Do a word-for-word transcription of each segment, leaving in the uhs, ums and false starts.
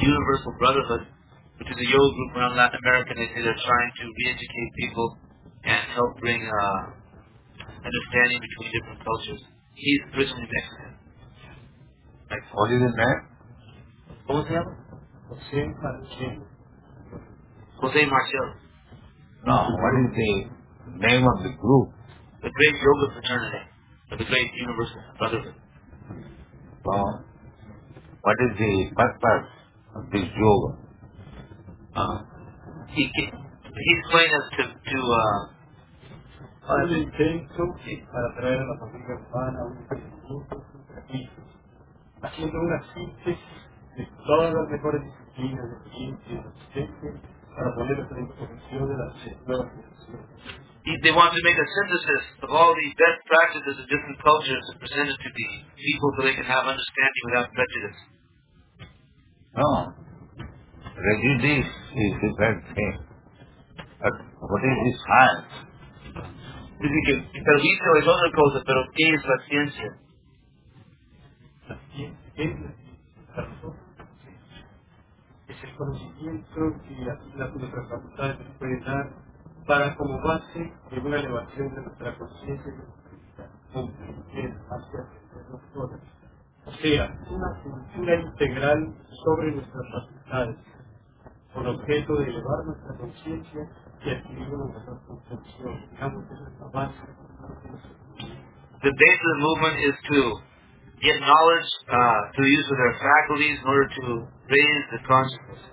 Universal Brotherhood, which is a yoga group around Latin America. They say they're trying to re-educate people and help bring uh, understanding between different cultures. He's originally Mexican. Like, what is his name? ¿Cómo se llama? José Marcial. Jose Marcial. No, what is the name of the group? The Great Yoga Fraternity, or the Great Universal Brotherhood. Well, what is the purpose of this yoga? Uh, he, he, he explained us to, to uh, El intento para traer a la familia humana a un entendimiento sacrificio, haciendo una síntesis de todas las mejores disciplinas de ciencia y existencia para ponerlas a la disposición de las nuevas generaciones. he, they want to make a synthesis of all the best practices of different cultures and present it to the people so they can have understanding without prejudice. No. Prejudice is a bad thing. But what is this science? Dice que el prejuicio es otra cosa, pero ¿qué es la ciencia? La ciencia es la ciencia para nosotros. Es el conocimiento que las, las nuestras facultades nos pueden dar para como base de una elevación de nuestra conciencia y nuestra comprender hacia nosotros. O sea, una cultura integral sobre nuestras facultades, con objeto de elevar nuestra conciencia y adquirir una mejor comprensión. Digamos que esa es la base. The base of the movement is to get knowledge uh, through use of their faculties in order to raise the consciousness.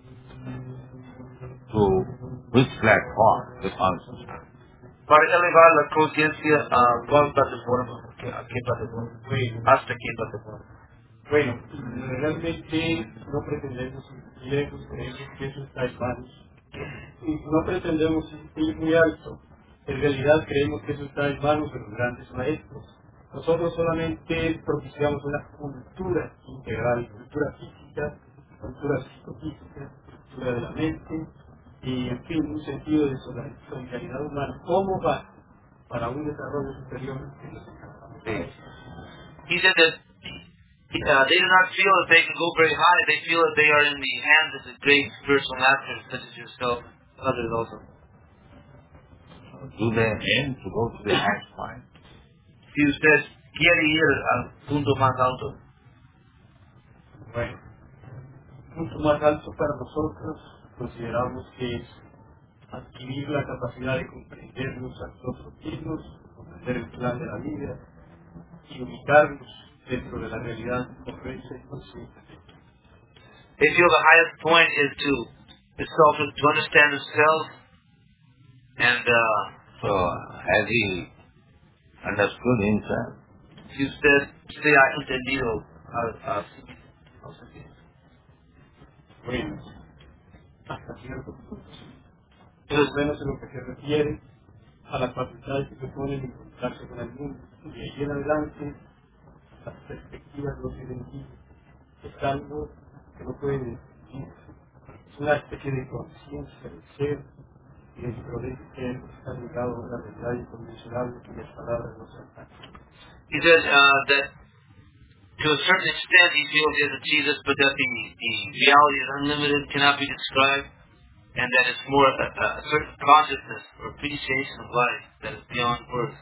To which platform? The consciousness. Para elevar la conciencia a cuál plataforma, a qué plataforma, Bueno, hasta qué plataforma. bueno, realmente no pretendemos ir lejos, creemos que eso está en manos. Y no pretendemos ir muy alto. En realidad creemos que eso está en manos de los grandes maestros. Nosotros solamente propiciamos una cultura integral, cultura física, cultura psicofísica, cultura de la mente, y en fin, un sentido de solidaridad humana como base para un desarrollo superior que nos encargamos de eso. He said that uh, they do not feel that they can go very high. They feel that they are in the hands of the great spiritual masters, such as yourself, others also. Do they aim to go to the next point? Si usted quiere ir al punto más alto, Bueno, el punto más alto para nosotros consideramos que es adquirir la capacidad de comprendernos a nosotros mismos, comprender el plan de la vida y ubicarnos dentro de la realidad correcta y consciente. they feel the highest point is to is self to understand themselves and uh, So, has he understood himself? si usted se ha entendido a, a sí mismo. Bueno, hasta cierto punto. Por lo menos en lo que se refiere a las facultades que se ponen en encontrarse con el mundo. Y de ahí en adelante, las perspectivas no tienen fin. Es algo que no puede definirse. Es una especie de conciencia del ser, y dentro de ese ser está ligado a una realidad inconmensurable cuyas palabras no se alcanzan. He said uh, that to a certain extent he feels he has achieved this, but that the, the reality is unlimited, cannot be described, and that it's more a, a certain consciousness or appreciation of life that is beyond words.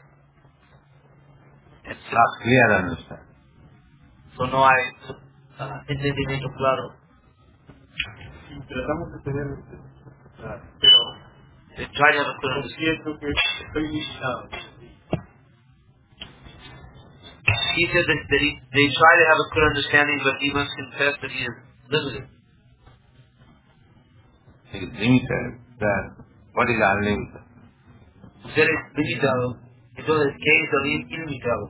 It's Not clear understand. so no hay uh, entendimiento claro. Y tratamos de tener claro, Pero they try to have a clear pero understanding. siento que estoy limitado. He said that, that he, they try to have a clear understanding, but he must confess that he is limited. He is limited. Then, what is unlimited? Usted es limitado, entonces ¿qué es el ilimitado?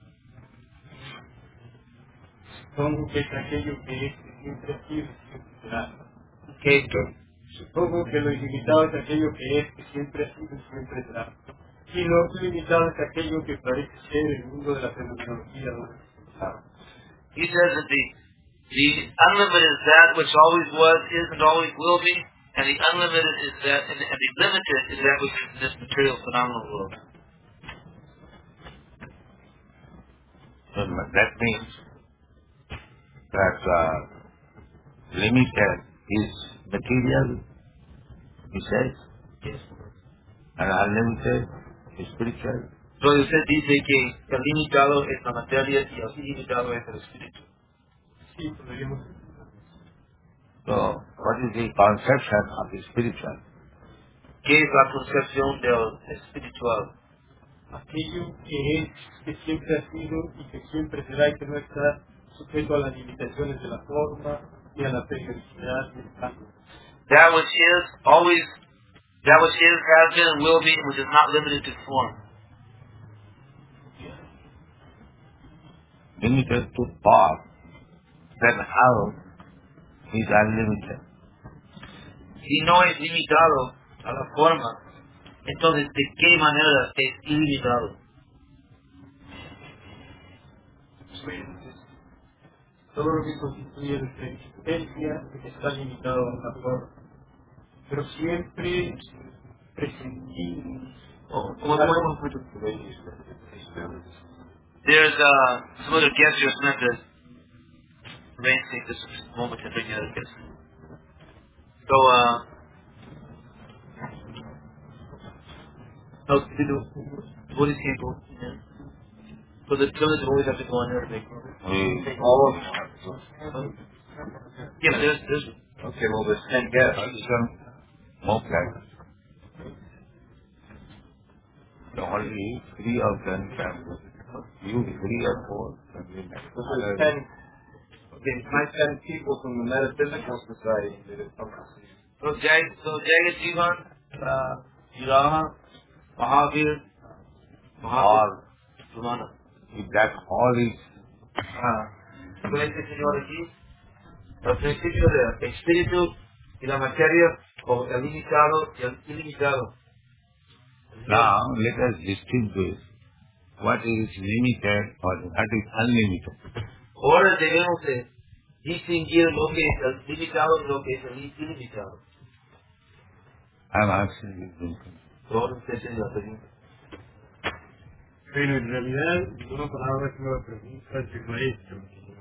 Supongo que es aquello que es que siempre ha sido y siempre será. ¿Qué es qué? Supongo que lo ilimitado es aquello que es que siempre ha sido y siempre será. Y lo ilimitado es aquello que parece ser el mundo de la fenomenología donde se pensaba. He says that the the unlimited is that which always was, is, and always will be, and the unlimited is that, and the, and the limited is that which is in this material phenomenal world. So that means that uh, limited is material, he says, Yes. and unlimited is spiritual. Entonces usted dice que el limitado es la materia y el ilimitado es el espíritu. Sí, podríamos. So, what is the conception of the spiritual? ¿Qué es la concepción del espiritual? Aquello que es, que siempre ha sido y que siempre será y que no está sujeto a las limitaciones de la forma y a la periodicidad del cambio. That which is always, that which is, has been, and will be, which is not limited to form. Limited to form, then how is unlimited? Si no es limitado a la forma, entonces ¿de qué manera es ilimitado? Entonces, todo lo que constituye nuestra existencia está limitado a la forma. Pero siempre presentimos. Oh, como podemos There's uh, some other guests here, some of the Rain take this moment to bring the other guests. So, uh, no, what is people? So the children always have to go on there to make We all of them. Yeah, there's, there's, Okay, well, there's ten guests. Okay. So only three of them can. You three or four. There's ten, okay, my ten people from the Metaphysical Society did it. so Jay, so Jay Jivan, uh, Yuraha, Mahavir, All. Sumana. If that all is Ah, con este señor aquí, el principio del espíritu y la materia, o el limitado y el ilimitado. now, let us distinguish what is limited or what is unlimited. Ahora debemos de distinguir lo que es el limitado y lo que es el ilimitado. I'm asking you this. Todos ustedes tienen la pregunta. Pero en realidad, una palabra que me pregunta es el maestro.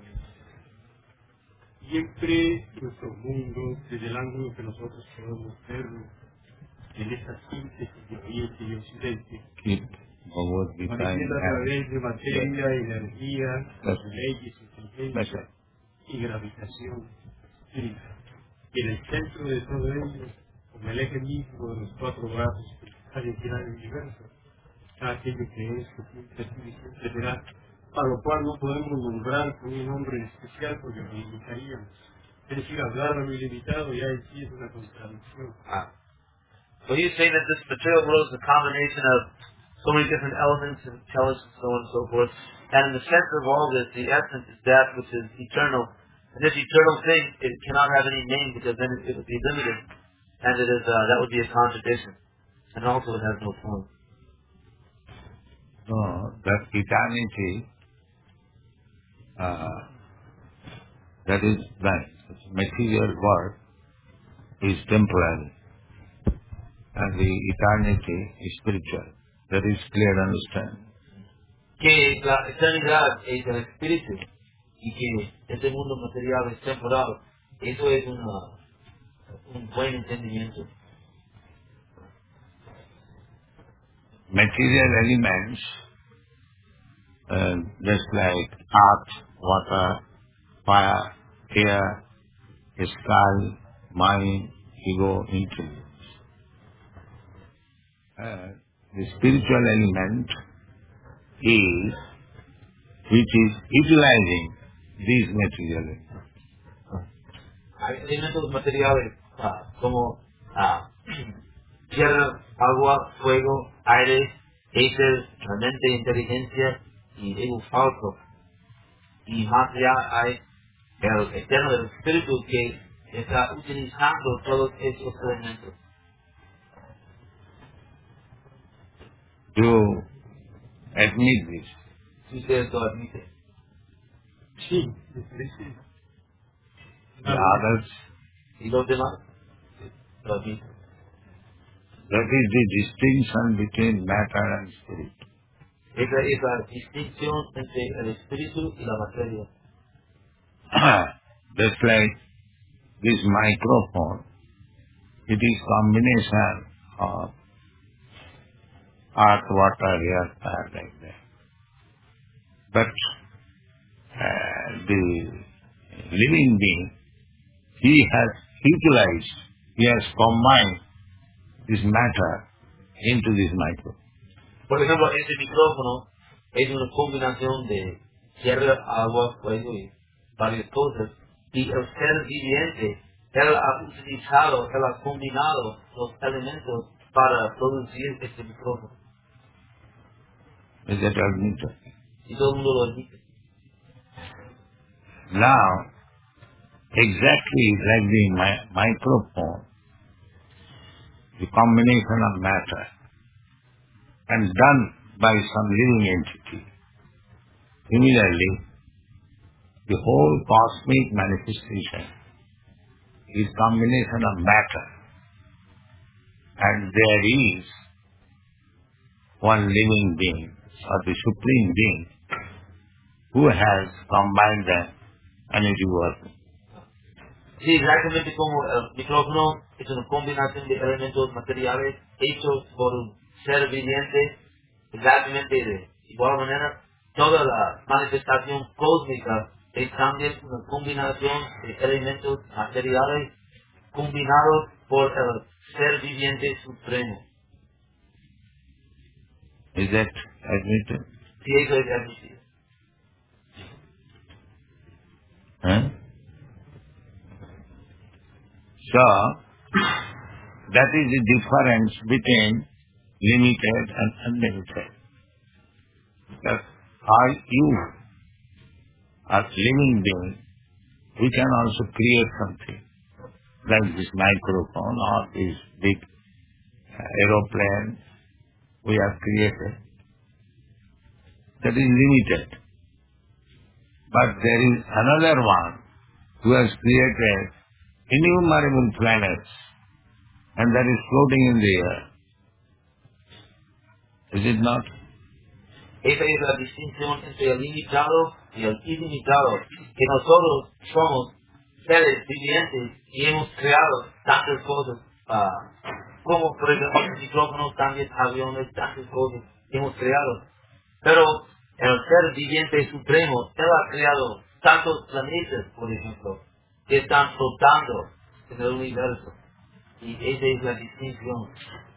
Siempre nuestro mundo, desde el ángulo que nosotros podemos verlo, en esta síntesis de Oriente y Occidente, Keep Bhagavad Gita in manifiesta a hand. través de materia, energía, Yes. leyes, That's inteligencia right. y gravitación. Y en el centro de todo ello, como el eje mismo de los cuatro brazos que están en el universo, está aquello que es, que siempre es y siempre será, a lo cual no podemos nombrar con un nombre especial porque lo limitaríamos. Es decir, hablar a lo ilimitado ya en sí es una contradicción. Ah. So you're saying that this material world is a combination of so many different elements and intelligence and so on and so forth. And in the center of all this, the essence is that which is eternal. And this eternal thing, it cannot have any name because then it, it would be limited. And it is, uh, that would be a contradiction. And also it has no form. So, that eternity, uh, that is that material world is temporary. And the eternity is spiritual. That is clear understand. Que la eternidad es el espíritu y que este mundo material es temporal. Eso es una, un buen entendimiento. Material elements, uh, just like earth, water, fire, air, sky, mind, ego, intelligence. Uh, the spiritual element is which is utilizing these material elements. Hay elementos materiales ah, como ah, tierra, agua, fuego, aire, éter, la mente, inteligencia y ego falso. Y más allá hay el eterno del espíritu que está utilizando todos esos elementos. You admit this. Si ustedes lo admiten. Sí, es decir, The others, Y los demás lo admiten. that is the distinction between matter and spirit. Esa es la distinción entre el espíritu y la materia. Just like this microphone, it is combination of earth, water, air, fire, like that. But uh, the living being, he has utilized, he has combined this matter into this microphone. Por ejemplo, ese micrófono es una combinación de tierra, agua, fuego y varias cosas. Y el ser viviente, él ha utilizado, él ha combinado los elementos para producir este micrófono. Is that admitted? Y todo el mundo lo admite. Now, exactly like the mi- microphone, the combination of matter, and done by some living entity. Similarly, the whole cosmic manifestation is combination of matter, and there is one living being, or the supreme being, who has combined them and it is working. Sí, exactamente como el micrófono es una combinación de elementos materiales hechos por un ser viviente, exactamente de igual manera, toda la manifestación cósmica es también una combinación de elementos materiales combinados por el ser viviente supremo. Is that admitted? Sí, eso es admitido. Huh? So, that is the difference between limited and unlimited. That are you, as living being, we can also create something, like this microphone or this big aeroplane we have created. That is limited. But there is another one who has created innumerable planets, and that is floating in the air. Is it not? Esa es la distinción entre el limitado y el ilimitado, que nosotros somos seres vivientes y hemos creado tantas cosas, uh, como por ejemplo micrófonos, también aviones, tantas cosas que hemos creado. Pero el ser viviente supremo, él ha creado tantos planetas, por ejemplo, que están flotando en el universo. Y esa es la distinción.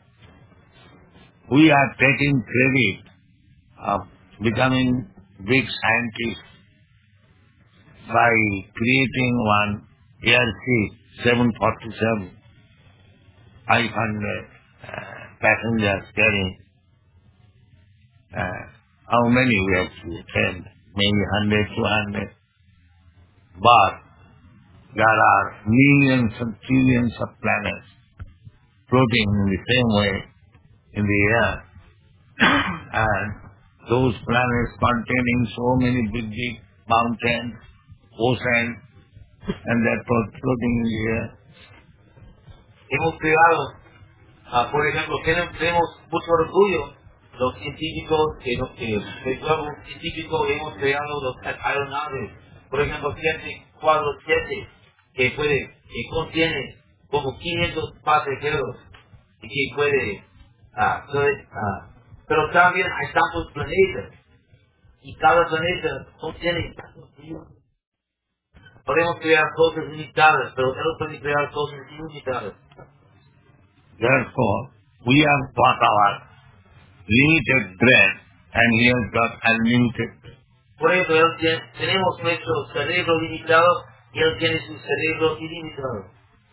We are taking credit of becoming big scientists by creating one Air seven forty-seven, five hundred uh, passengers carrying. Uh, how many we have created? Maybe one hundred, two hundred. But there are millions and trillions of planets floating in the same way in the air. And those planets containing so many big, big mountains, oceans, and they're floating in the air. Hemos creado, uh, por ejemplo, tenemos, tenemos mucho orgullo, los científicos, que los que el globo científico hemos creado los aeronaves, por ejemplo, siete cuatro siete, que puede, que contiene como quinientos pasajeros y que puede, uh, puede uh, pero también hay tantos planetas y cada planeta contiene tantos millones. Podemos crear cosas limitadas, pero él puede crear cosas ilimitadas. Therefore, we have got our limited brain and he has got unlimited brain. Por eso él tiene, tenemos nuestro cerebro limitado y él tiene su cerebro ilimitado.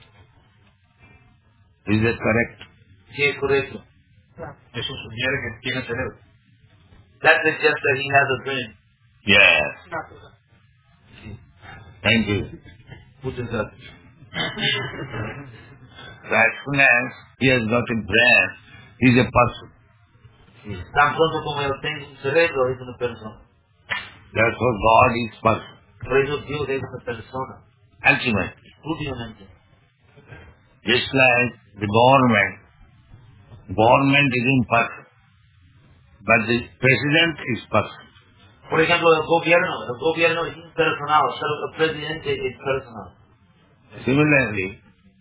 Is that correct? Sí, es correcto. Eso sugiere que tiene cerebro. That suggests that he has a brain. Yes. Thank you. Muchas gracias. So as soon as he has got a brain, he is a person. Sí. Tan pronto como él tiene un cerebro, es una persona. Therefore God is person. Por eso Dios es una persona. Ultimate. Últimamente. Just like the government. Government is impersonal. But the president is person. Por ejemplo, el gobierno. El gobierno es impersonal, pero el presidente es personal. Similarly,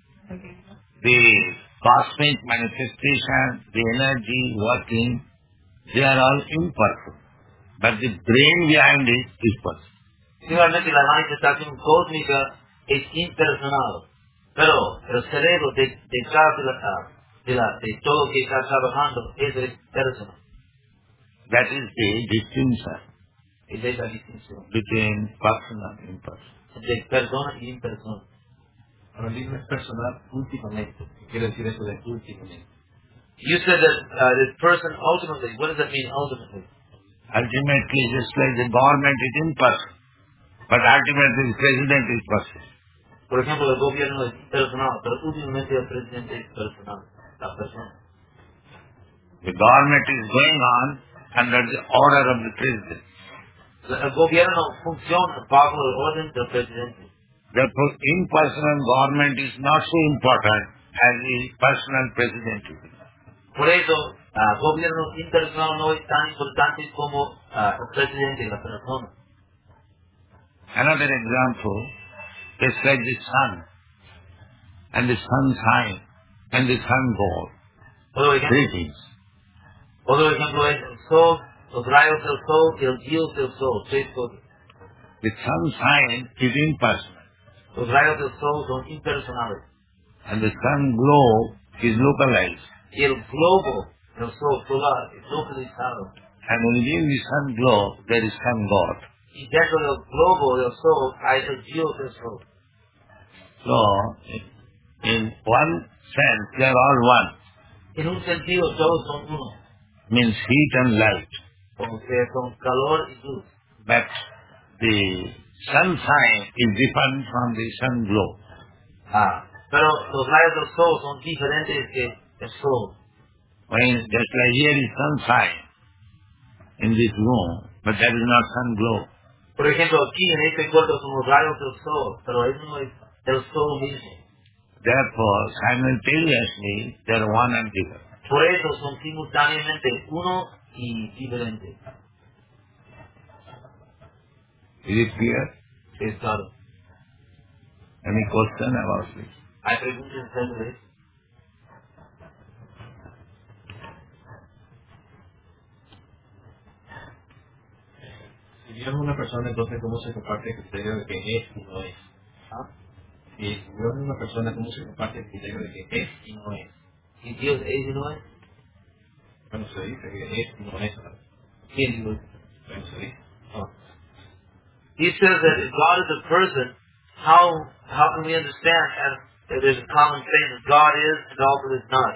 the cosmic manifestation, the energy working, they are all impersonal. But the brain behind it is personal. Igualmente la manifestación cósmica es impersonal, pero el cerebro de, detrás de, la, de, la, de todo que está trabajando es personal. That is the distinction Es esa distinción between personal and impersonal. de persona y impersonal. Ahora el libro es personal últimamente. ¿Qué quiere decir eso de últimamente? You said that uh, this person ultimately, what does that mean ultimately? Ultimately, just like the government is impersonal, but ultimately the president is personal. Por ejemplo, el gobierno es impersonal, pero últimamente el presidente es personal, la persona. The government is going on under the order of the president. El gobierno funciona bajo el orden del presidente. Therefore, impersonal government is not so important as the personal president is. Por eso, el gobierno impersonal no es tan importante como uh, el presidente, la persona. Another example is like the sun, and the sun sign, and the sun god. Otro ejemplo, Three things. otro ejemplo es el sol, los rayos del sol y el dios del sol, tres cosas. The sun sign is impersonal, Los rayos del sol son impersonales. and the sun glow is localized. Y el globo del sol solar es localizado. And within the sun glow, there is sun god. Y dentro del globo del sol hay el dios del sol. So, in one sense, they are all one. En un sentido, todos son uno. Means heat and light. O sea, son calor y luz. But the sun sign is different from the sun glow. Ah, pero los rayos del sol son diferentes que el sol. When just like here is sun sign in this room, but that is not sun glow. Por ejemplo, aquí en este cuarto son los rayos del sol, pero eso no es el sol mismo. Therefore, simultaneously, they are one and different. Por eso son simultáneamente uno y diferente. Is it clear? Es claro. Any question about this? ¿Hay preguntas acerca de eso? Si Dios es una persona, entonces ¿cómo se comparte el criterio de que es y no es? ¿Ah? Si Dios es una persona, ¿cómo se comparte el criterio de que es y no es? ¿Y Dios es y no es? Bueno, se dice que es y no es. ¿Verdad? ¿Quién dijo? Bueno, se dice. Oh. He says that if God is a person, how how can we understand as, that there's a common saying that God is and also is not?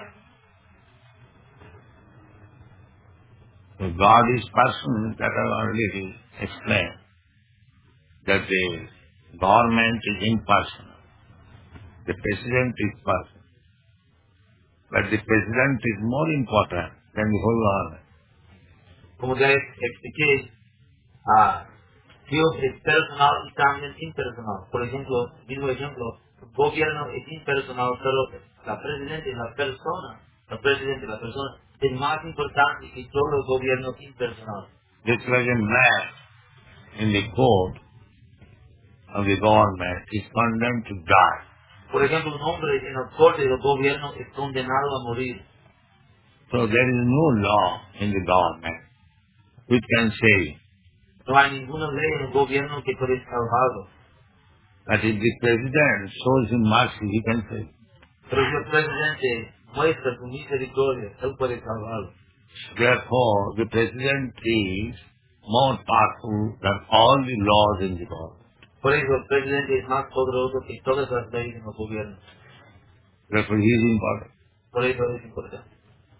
So God is person, that I already explained. That the government is impersonal. The president is personal. But the president is more important than the whole government. Como ya expliqué, ah, Dios es personal y también impersonal. Por ejemplo, mismo ejemplo, el gobierno es impersonal, pero la presidente, la persona, la presidente, la persona es más importante que todo el gobierno impersonal. Just like a man in the court of the government is condemned to die. Por ejemplo, un hombre en el corte del gobierno es condenado a morir. So there is no law in the government which can say No hay ninguna ley en el gobierno que puede salvarlo. that if the president shows him mercy, he can say. Pero si el presidente muestra su misericordia, él puede salvarlo. Therefore, the president is more powerful than all the laws in the government. Por eso el presidente es más poderoso que todas las leyes en el gobierno. Therefore, he is important. Por eso es importante.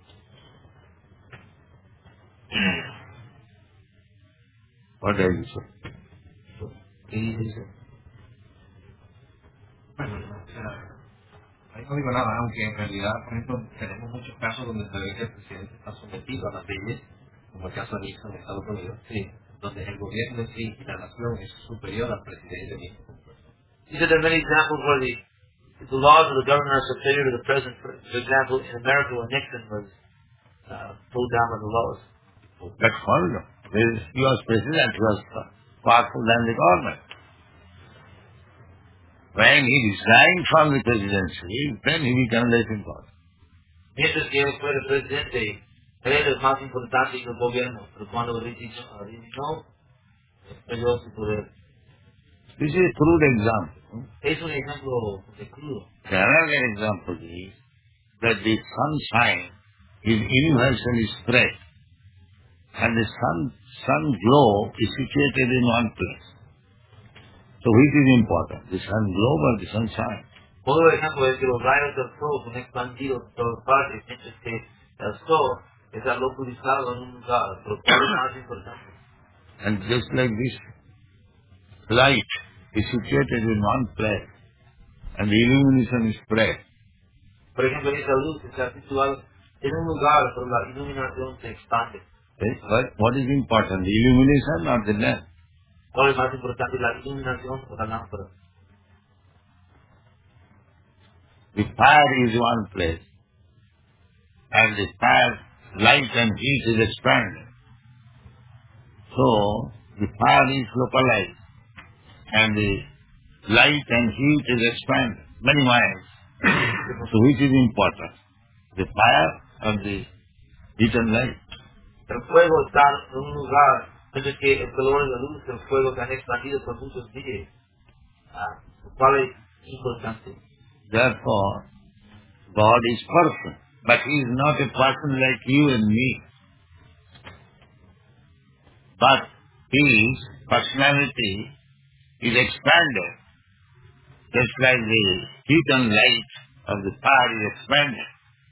What are you saying? ¿Qué dice eso? Bueno, o sea, ahí no digo nada, aunque en realidad, por ejemplo, tenemos muchos casos donde se ve que el presidente está sometido a las leyes, como el caso de Nixon en Estados Unidos, sí, donde el gobierno en sí y la nación es superior al presidente mismo. These are the many examples where the, the laws of the government are superior to the president. For, for example, in America when Nixon was uh, pulled down by the laws. That's wonderful. He was president, he was powerful than the government. When he resigned from the presidency, then he became less important. Mientras que él fue el presidente, él es más importante que el gobierno, pero cuando resignó, perdió su poder. This is a crude example. Es un ejemplo de crudo. The another example is that the sunshine is universally spread, and the sun, sun globe is situated in one place. So which is important, the sun globe or the sunshine? Otro ejemplo es que los rayos del sol son expandidos por todas partes, mientras que el sol está localizado en un lugar, pero ¿cuál es más importante? And just like this light is situated in one place, and the illumination is spread. Por ejemplo, esa luz está situada en un lugar, pero la iluminación se expande. Okay? But what is important, the illumination or the lamp? ¿Cuál es más importante, la iluminación o la lámpara? The fire is one place, and the fire, light and heat is expanded. So, the fire is localized, and the light and heat is expanded many miles. So which is important, the fire or the heat and light? El fuego está en un lugar, mientras que el calor y la luz del fuego se han expandido por muchos días. Ah, ¿cuál es importante? Therefore, God is person, but He is not a person like you and me. But His personality is expanded, just like the heat and light of the fire is expanded.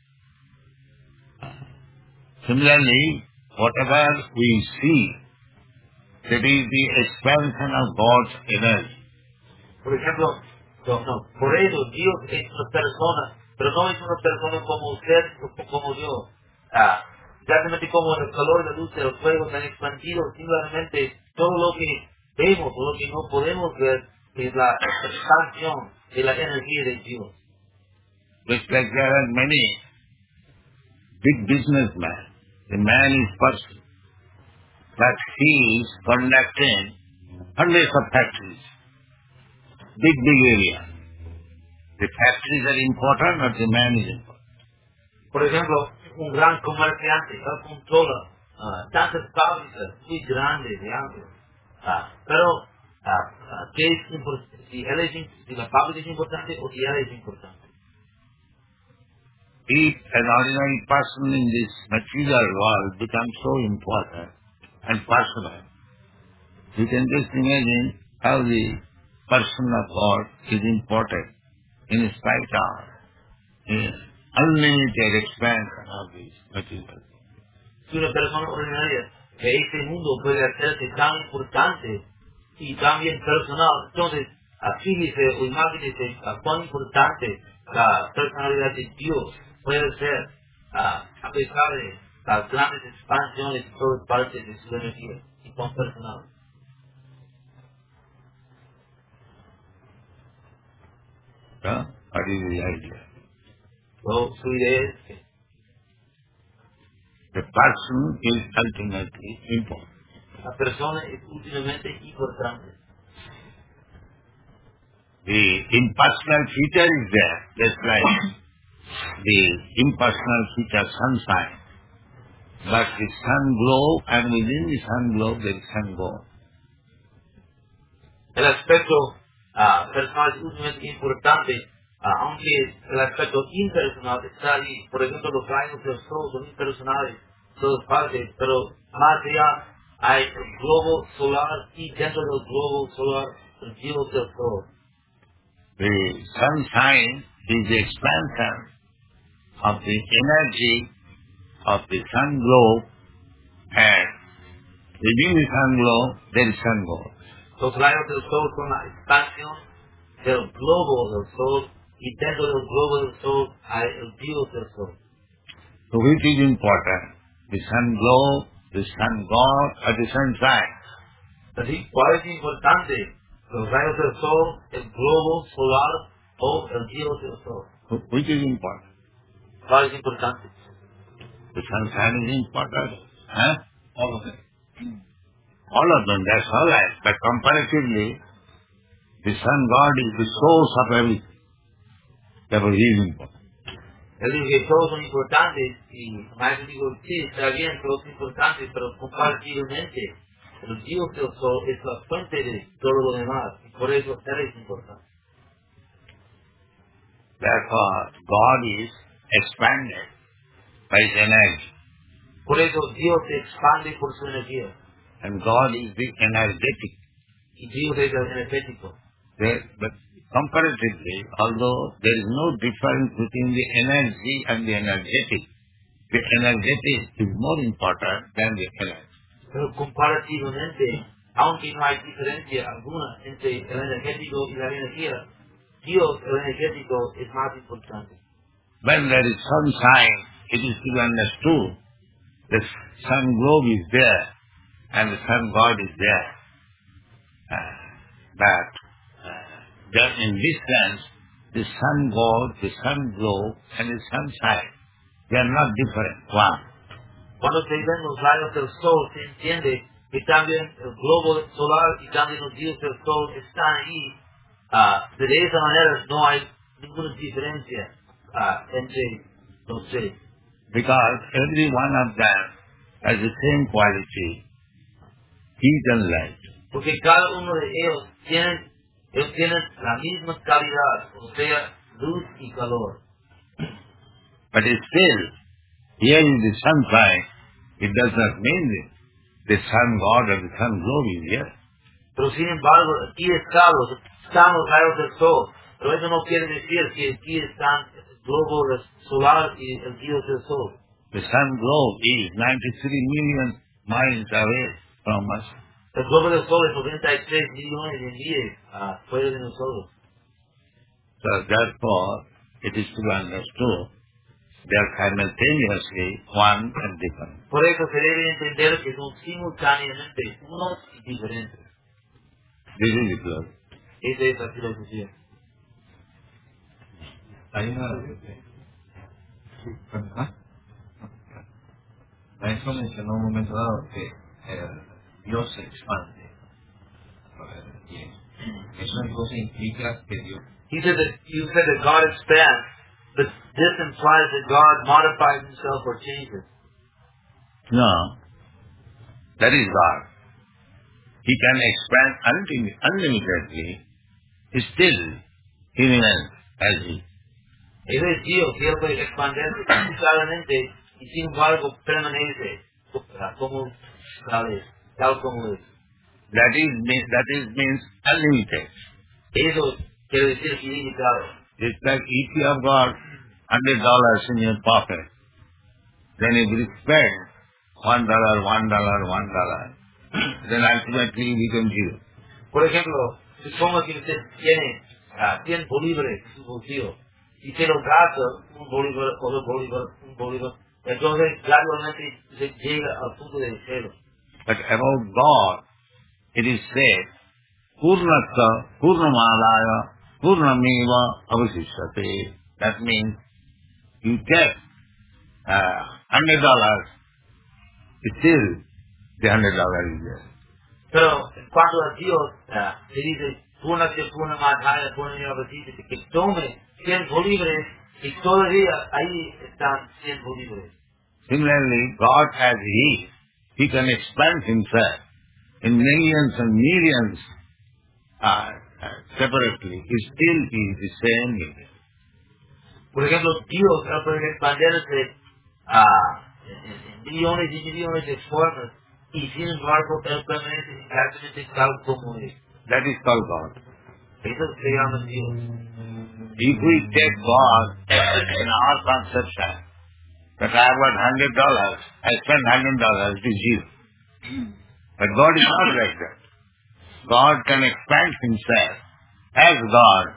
Similarly, whatever we see, that is the expansion of God's energy. Por ejemplo, no, no, por eso Dios es una persona, pero no es una persona como usted o como yo. Ah, exactamente como el calor y la luz del fuego se han expandido, simplemente todo lo que vemos o lo que no podemos ver es la expansión de la energía de Dios. Just like there are many big businessmen, the man is person, but he is conducting hundreds of factories, big, big area. The factories are important or the man is important? Por ejemplo, un gran comerciante, él controla uh, tantas fábricas muy grandes, de amplias. Ah, pero, ah, ah, ¿qué es importante? Si, él es, im- si la fábrica es importante o si él es importante. If an ordinary person in this material world becomes so important and personal, you can just imagine how the person of God is important in spite of the unlimited expansion of this material. Si una persona ordinaria de este mundo puede hacerse tan importante y tan bien personal, entonces, fíjese o imagínese a cuán importante la personalidad de Dios puede ser ah, a pesar de las grandes expansiones y todas partes de su energía y cuán personal. Huh? What is the idea? So, su idea es que The person is ultimately important. la persona es últimamente importante. The impersonal feature is there, just like the impersonal feature sunshine. But the sun globe, and within the sun globe there is sun globe. El aspecto ah, personal es últimamente importante, ah, aunque el aspecto impersonal está ahí. Por ejemplo, los rayos del sol son impersonales, todas partes, pero más allá hay el globo solar y dentro del globo solar el dios del sol. The sunshine is the expansion of the energy of the sun globe, and within the sun globe there is sun globe. Los rayos del sol son la expansión del globo del sol y dentro del globo del sol hay el dios del sol. So which is important? The sun globe, the sun god, or the sunshine? Así, ¿cuál es importante? ¿Los rayos del sol, el globo solar o el dios del sol? Wh- Which is important? ¿Cuál es importante? The sunshine is important. Huh? All of it. All of them, that's all right. But comparatively, The sun God is the source of everything. Therefore he is important. Él dijo que todos son importantes y Maestro dijo, sí, está bien, todos son importantes, pero comparativamente, el Dios del Sol es la fuente de todo lo demás y por eso Él es importante. Therefore God is expanded by his energy. Por eso Dios se expande por su energía. And God is the energetic. Y Dios es el energético. There, but comparatively, although there is no difference between the energy and the energetic, the energetic is more important than the energy. Pero comparativamente, aunque no hay diferencia alguna entre el energético y la energía, Dios, el energético, es más importante. When there is sunshine, it is to be understood the sun globe is there and the sun God is there. Uh, but uh, that in this sense, the sun God, the sun globe and the sunshine, they are not different. One. Cuando se ven los rayos del sol, se entiende que también el globo solar y también los rayos del sol están ahí. Uh, de esa manera no hay ninguna diferencia uh, entre los tres. Because every one of them has the same quality, heat and light. Porque cada uno de ellos tienen, ellos tienen la misma calidad, o sea, luz y calor. But still, here in the sunshine, it does not mean the, the sun God or the sun globe is here. Pero sin embargo, aquí están los, están los rayos del sol. Pero eso no quiere decir que aquí están el globo solar y el dios del sol. The sun globe is ninety-three million miles away from us. El globo del sol es noventa y tres millones de millas uh, fuera de nosotros. So therefore, it is to be understood they are simultaneously one and different. Por eso se debe entender que son simultáneamente unos y diferentes. This is the globe. Esa es la filosofía. Hay una... ¿Ah? Maestro mencionó un momento dado que eh, Dios se expande. Y eso entonces implica que Dios... He said that you said that God expands, but this implies that God modifies himself or changes. No. That is God. He can expand unlim- unlimitedly. Still, he remains as he. Eso es Dios, Dios puede expandirse ilimitadamente y sin embargo permanece como tal es, tal como es. That is mean- that is means unlimited. Eso quiere decir ilimitado. It's like if you have got hundred dollars in your pocket, then if you spend one dollar, one dollar, one dollar, then ultimately you become zero. Por ejemplo, supongo que usted tiene uh, cien bolívares en su bolsillo y se lo gasta un bolívar, otro bolívar, un bolívar, entonces gradualmente se llega al punto del cero. But about God, it is said, Purnasa, Purnamalaya, Purnameva Avasishyate. That means you take uh, hundred dollars, still the hundred dollars is there. Pero en cuanto a Dios, uh, se dice, Purna que Purna Madhaya, Purna Yavasishyate, que tome cien bolívares y todavía ahí están cien bolívares. Similarly, God as He is, He can expand Himself in millions and millions uh, uh, separately. He still is the same million. Por ejemplo, Dios no puede expandirse a en millones y millones de formas y sin embargo Él permanece exactamente tal como es. That is called God. Eso se llama Dios. If we take God in our conception, that I have got hundred dollars, I spend hundred dollars, it is zero. But God is not like that. God can expand Himself as God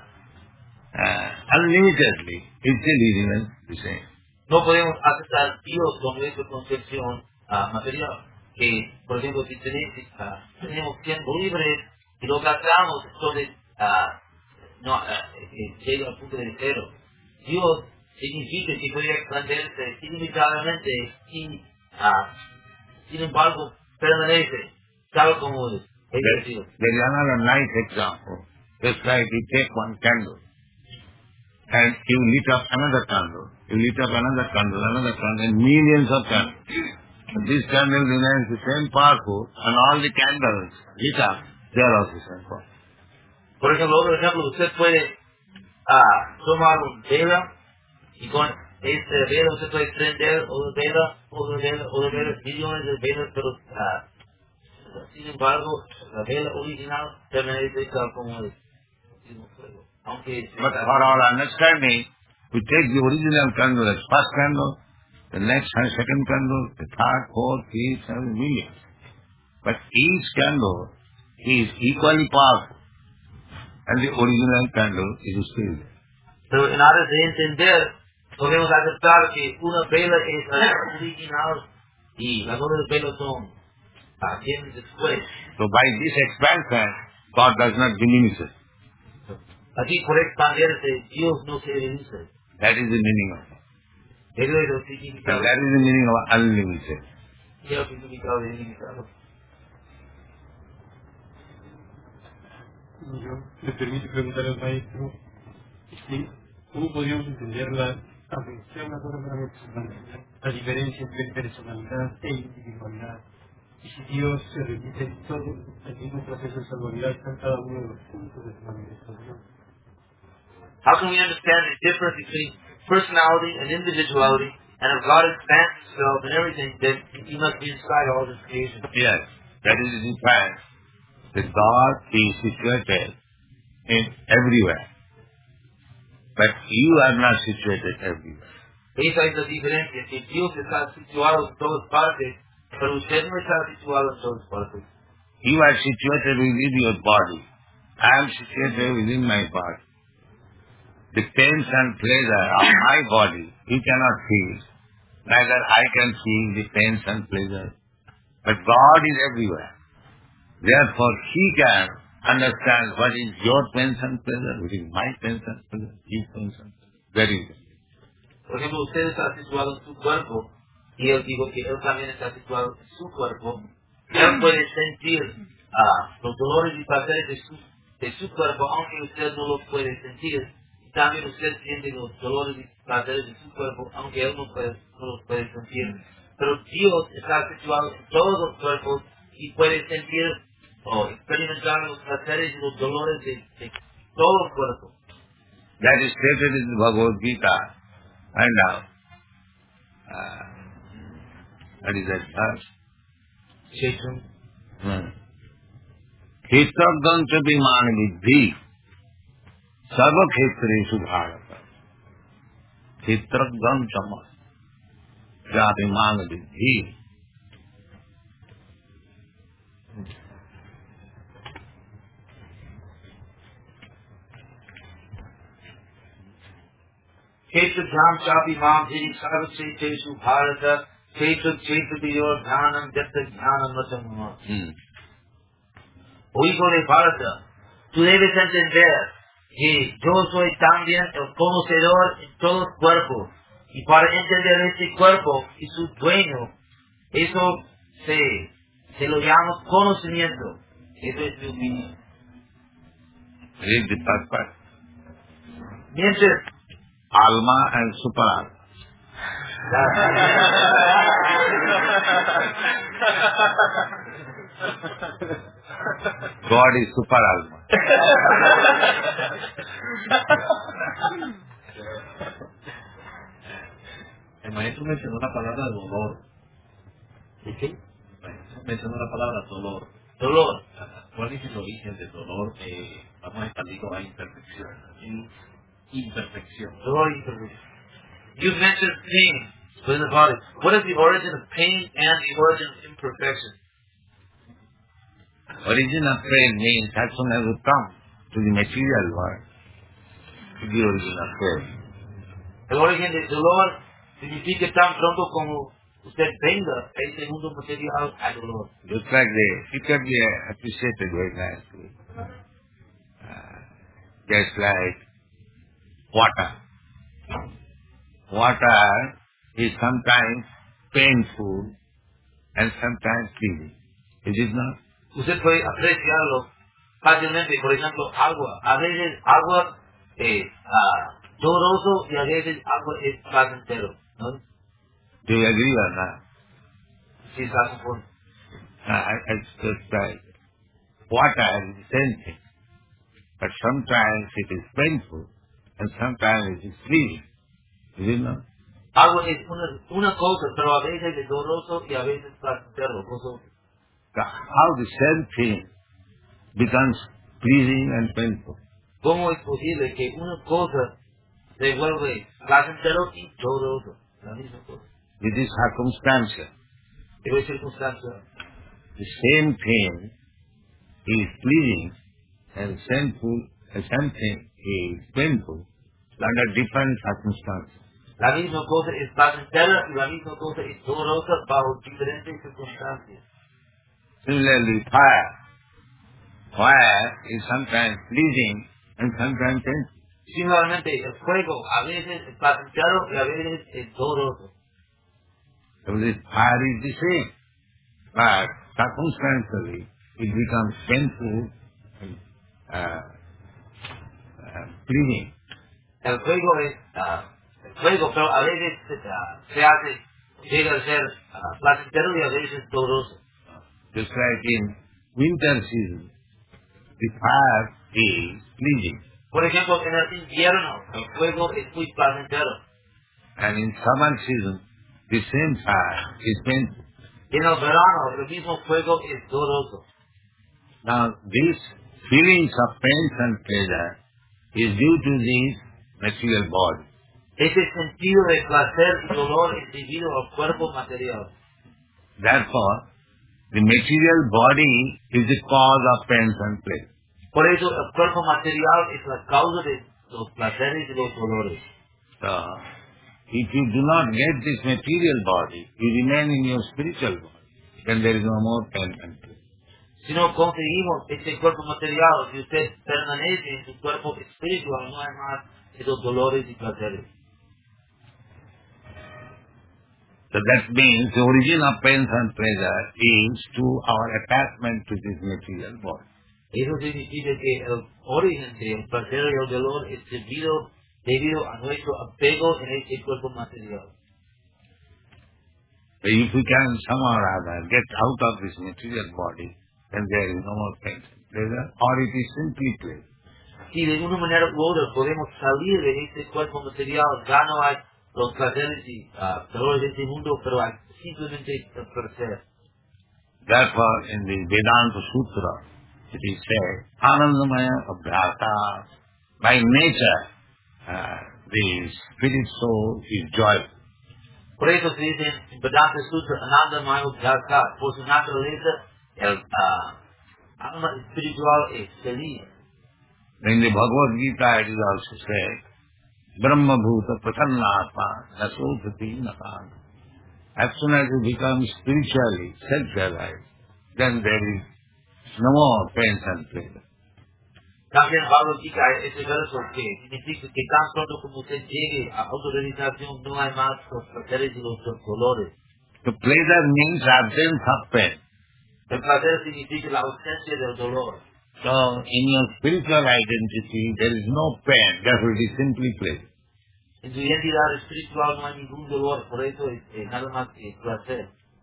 uh, unlimitedly. He still remains the same. No podemos aceptar a Dios con nuestra concepción uh, material. Que, por ejemplo, si tenemos, uh, tenemos cien bolívares y lo gastamos, entonces uh, no, uh, que llega al punto de cero. Dios significa que puede expandirse ilimitadamente y, uh, sin embargo, permanece tal como es. Es There, decir, there is another nice example. Just like you take one candle and you lit up another candle, you lit up another candle, another candle, and millions of candles. And this candle remains the same powerful, and all the candles lit up, they are also the same powerful. Por ejemplo, otro ejemplo, usted puede ah, tomar un vela y con este vela usted puede prender otra vela, otra vela, otra vela, millones de velas, pero ah, sin embargo, la vela original permanece tal como es. Aunque But for our understanding, we take the original candle as first candle, the next and second candle, the third, fourth, fifth, seventh, millions. But each candle is equally powerful, and the original candle is still there. pero en aras de entender, podemos aceptar que una vela es la original y las otras velas son ah, vienen después. So by this expansion, God does not diminish it. Aquí por expandirse, Dios no se reduce. That is the meaning of it. Eso es el And significado. that is the meaning of unlimited. ¿Qué es el significado de ilimitado? Yo me permito preguntar al maestro, ¿sí? ¿Cómo podríamos entender la, aunque sea una cosa meramente semántica, la diferencia entre personalidad e individualidad? Y si Dios se repite en todo el mismo proceso de salvaridad en cada uno de los puntos de su manifestación. How can we understand the difference between personality and individuality, and if God expands himself and everything, then he must be inside all this creation? Yes, that is the fact that God is situated in everywhere. But you are not situated everywhere. Esa es la diferencia, que Dios está situado en todas partes, pero usted no está situado en todas partes. You are situated within your body. I am situated within my body. The pains and pleasure of my body you cannot feel. Neither I can feel the pains and pleasure. But God is everywhere. Therefore He can understand what is your pains and pleasure, what is my pains and pleasure, His pains and pleasure. Very good. Por ejemplo, usted está situado en su cuerpo, y él dijo que él también está situado en su cuerpo. Él puede sentir ah, los dolores y placeres de su, de su cuerpo, aunque usted no los puede sentir. También usted siente los dolores y placeres de su cuerpo, aunque él no, puede, no los puede sentir. Pero Dios está situado en todos los cuerpos y puede sentir o experimentar los placeres y los dolores de, de todo el cuerpo. That is stated in the Bhagavad Gita. And now, uh, what is that verse? Chetan. Khetragam cha viman vidhi sarva khetreshu bharata. Khetragam cha viman vidhi. Ketra Dham Chapi Mam Hiri Sarva Cheteshu Bharata Ketra Cheta Diyor Dhanam Jata Dhanam Vatamama. O hijo de Bharata, tú debes entender que yo soy también el conocedor en todo el cuerpo. Y para entender este cuerpo y su dueño, eso se, se lo llama conocimiento. Eso es mi opinión. Read the first part. Mientras Alma and super. God is super alma. El maestro mencionó la palabra dolor. ¿Y qué? El maestro mencionó la palabra dolor. Dolor. ¿Cuál es el origen del dolor? Eh, vamos a expandirlo a imperfección. In, imperfección. Dolor y imperfección. You mentioned pain within the body. What is the origin of pain and the origin of imperfection? Origin of pain means as soon as you come to the material world, to the origin of pain. El origen del dolor significa tan pronto como usted venga a este mundo material al dolor. Just like the, it can be appreciated very nicely. Uh, just like water. Water is sometimes painful and sometimes healing. Is it not? Usted puede apreciarlo fácilmente, por ejemplo, agua. A veces agua es uh, doloroso y a veces agua es placentero, ¿no? Do you agree or not? Sí, está conforme. Uh, I, I just uh, water is the same thing. But sometimes it is painful and sometimes it is pleasing. You know? Agua es una, una cosa, pero a veces es doloroso y a veces placentero. Cosa. So how the same thing becomes pleasing and painful? ¿Cómo es posible que una cosa se vuelve placentero y doloroso? La misma cosa. It is circumstantial. Es circunstancia. The same thing is pleasing and sinful, the same thing is painful under different circumstances. La misma cosa es placentera y la misma cosa es dolorosa bajo diferentes circunstancias. Similarly, fire. Fire is sometimes pleasing and sometimes painful. Similarmente, el fuego a veces es placentero y a veces es doloroso. So this fire is the same, but circumstantially it becomes painful and uh, uh, pleasing. El fuego es uh, el fuego, pero a veces uh, se hace, llega a ser uh, placentero y a veces doloroso. Just like in winter season, the fire is pleasing. Por ejemplo, en el invierno, el fuego es muy placentero. And in summer season, the same fire is painful. Y en el verano, el mismo fuego es doloroso. Now, these feelings of pain and pleasure is due to this material body. Ese sentido de placer y dolor es debido al cuerpo material. Therefore, the material body is the cause of pain and pleasure. Por eso, el cuerpo material es la causa de los placeres y los dolores. So, if you do not get this material body, you remain in your spiritual body, then there is no more pain and pleasure. Si no conseguimos este cuerpo material, si usted permanece en su cuerpo espiritual, no hay más esos dolores y placeres. So that means the origin of pain and pleasure is to our attachment to this material body. Eso significa que el origen del placer y el dolor es debido, debido a nuestro apego en este cuerpo material. So if we can somehow or other get out of this material body, then there is no more pain and pleasure, or it is simply pleasure. Si de una manera u otra podemos salir de este cuerpo material, ya no hay los placeres y uh, dolores de este mundo, pero hay simplemente el placer. Therefore, in the Vedanta Sutra, it is said, Anandamaya Abhyata, by nature, uh, the spirit soul is joyful. Por eso se dice en Vedanta Sutra, Ananda Mayo Bhyasa, por su naturaleza, el uh, alma espiritual es feliz. In the Bhagavad Gita, it is also said, Brahma Bhuta Pratannatma Nasodhati Nakan. As soon as you become spiritually self-realized, then there is no more pain and pleasure. También Bhagavad Gita ese verso que significa que tan pronto como usted llegue a autorrealización no hay más los placeres y los dolores. The pleasure means absence of pain. El placer significa la ausencia del dolor. So, in your spiritual identity, there is no pain, therefore it is simply pleasure. En su identidad espiritual no hay ningún dolor, por eso es, es nada más que placer.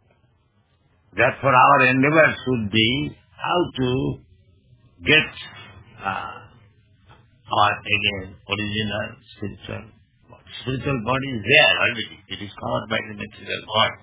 Therefore our endeavor should be how to get uh, our, again, original spiritual body. Spiritual body is there already. It is covered by the material body.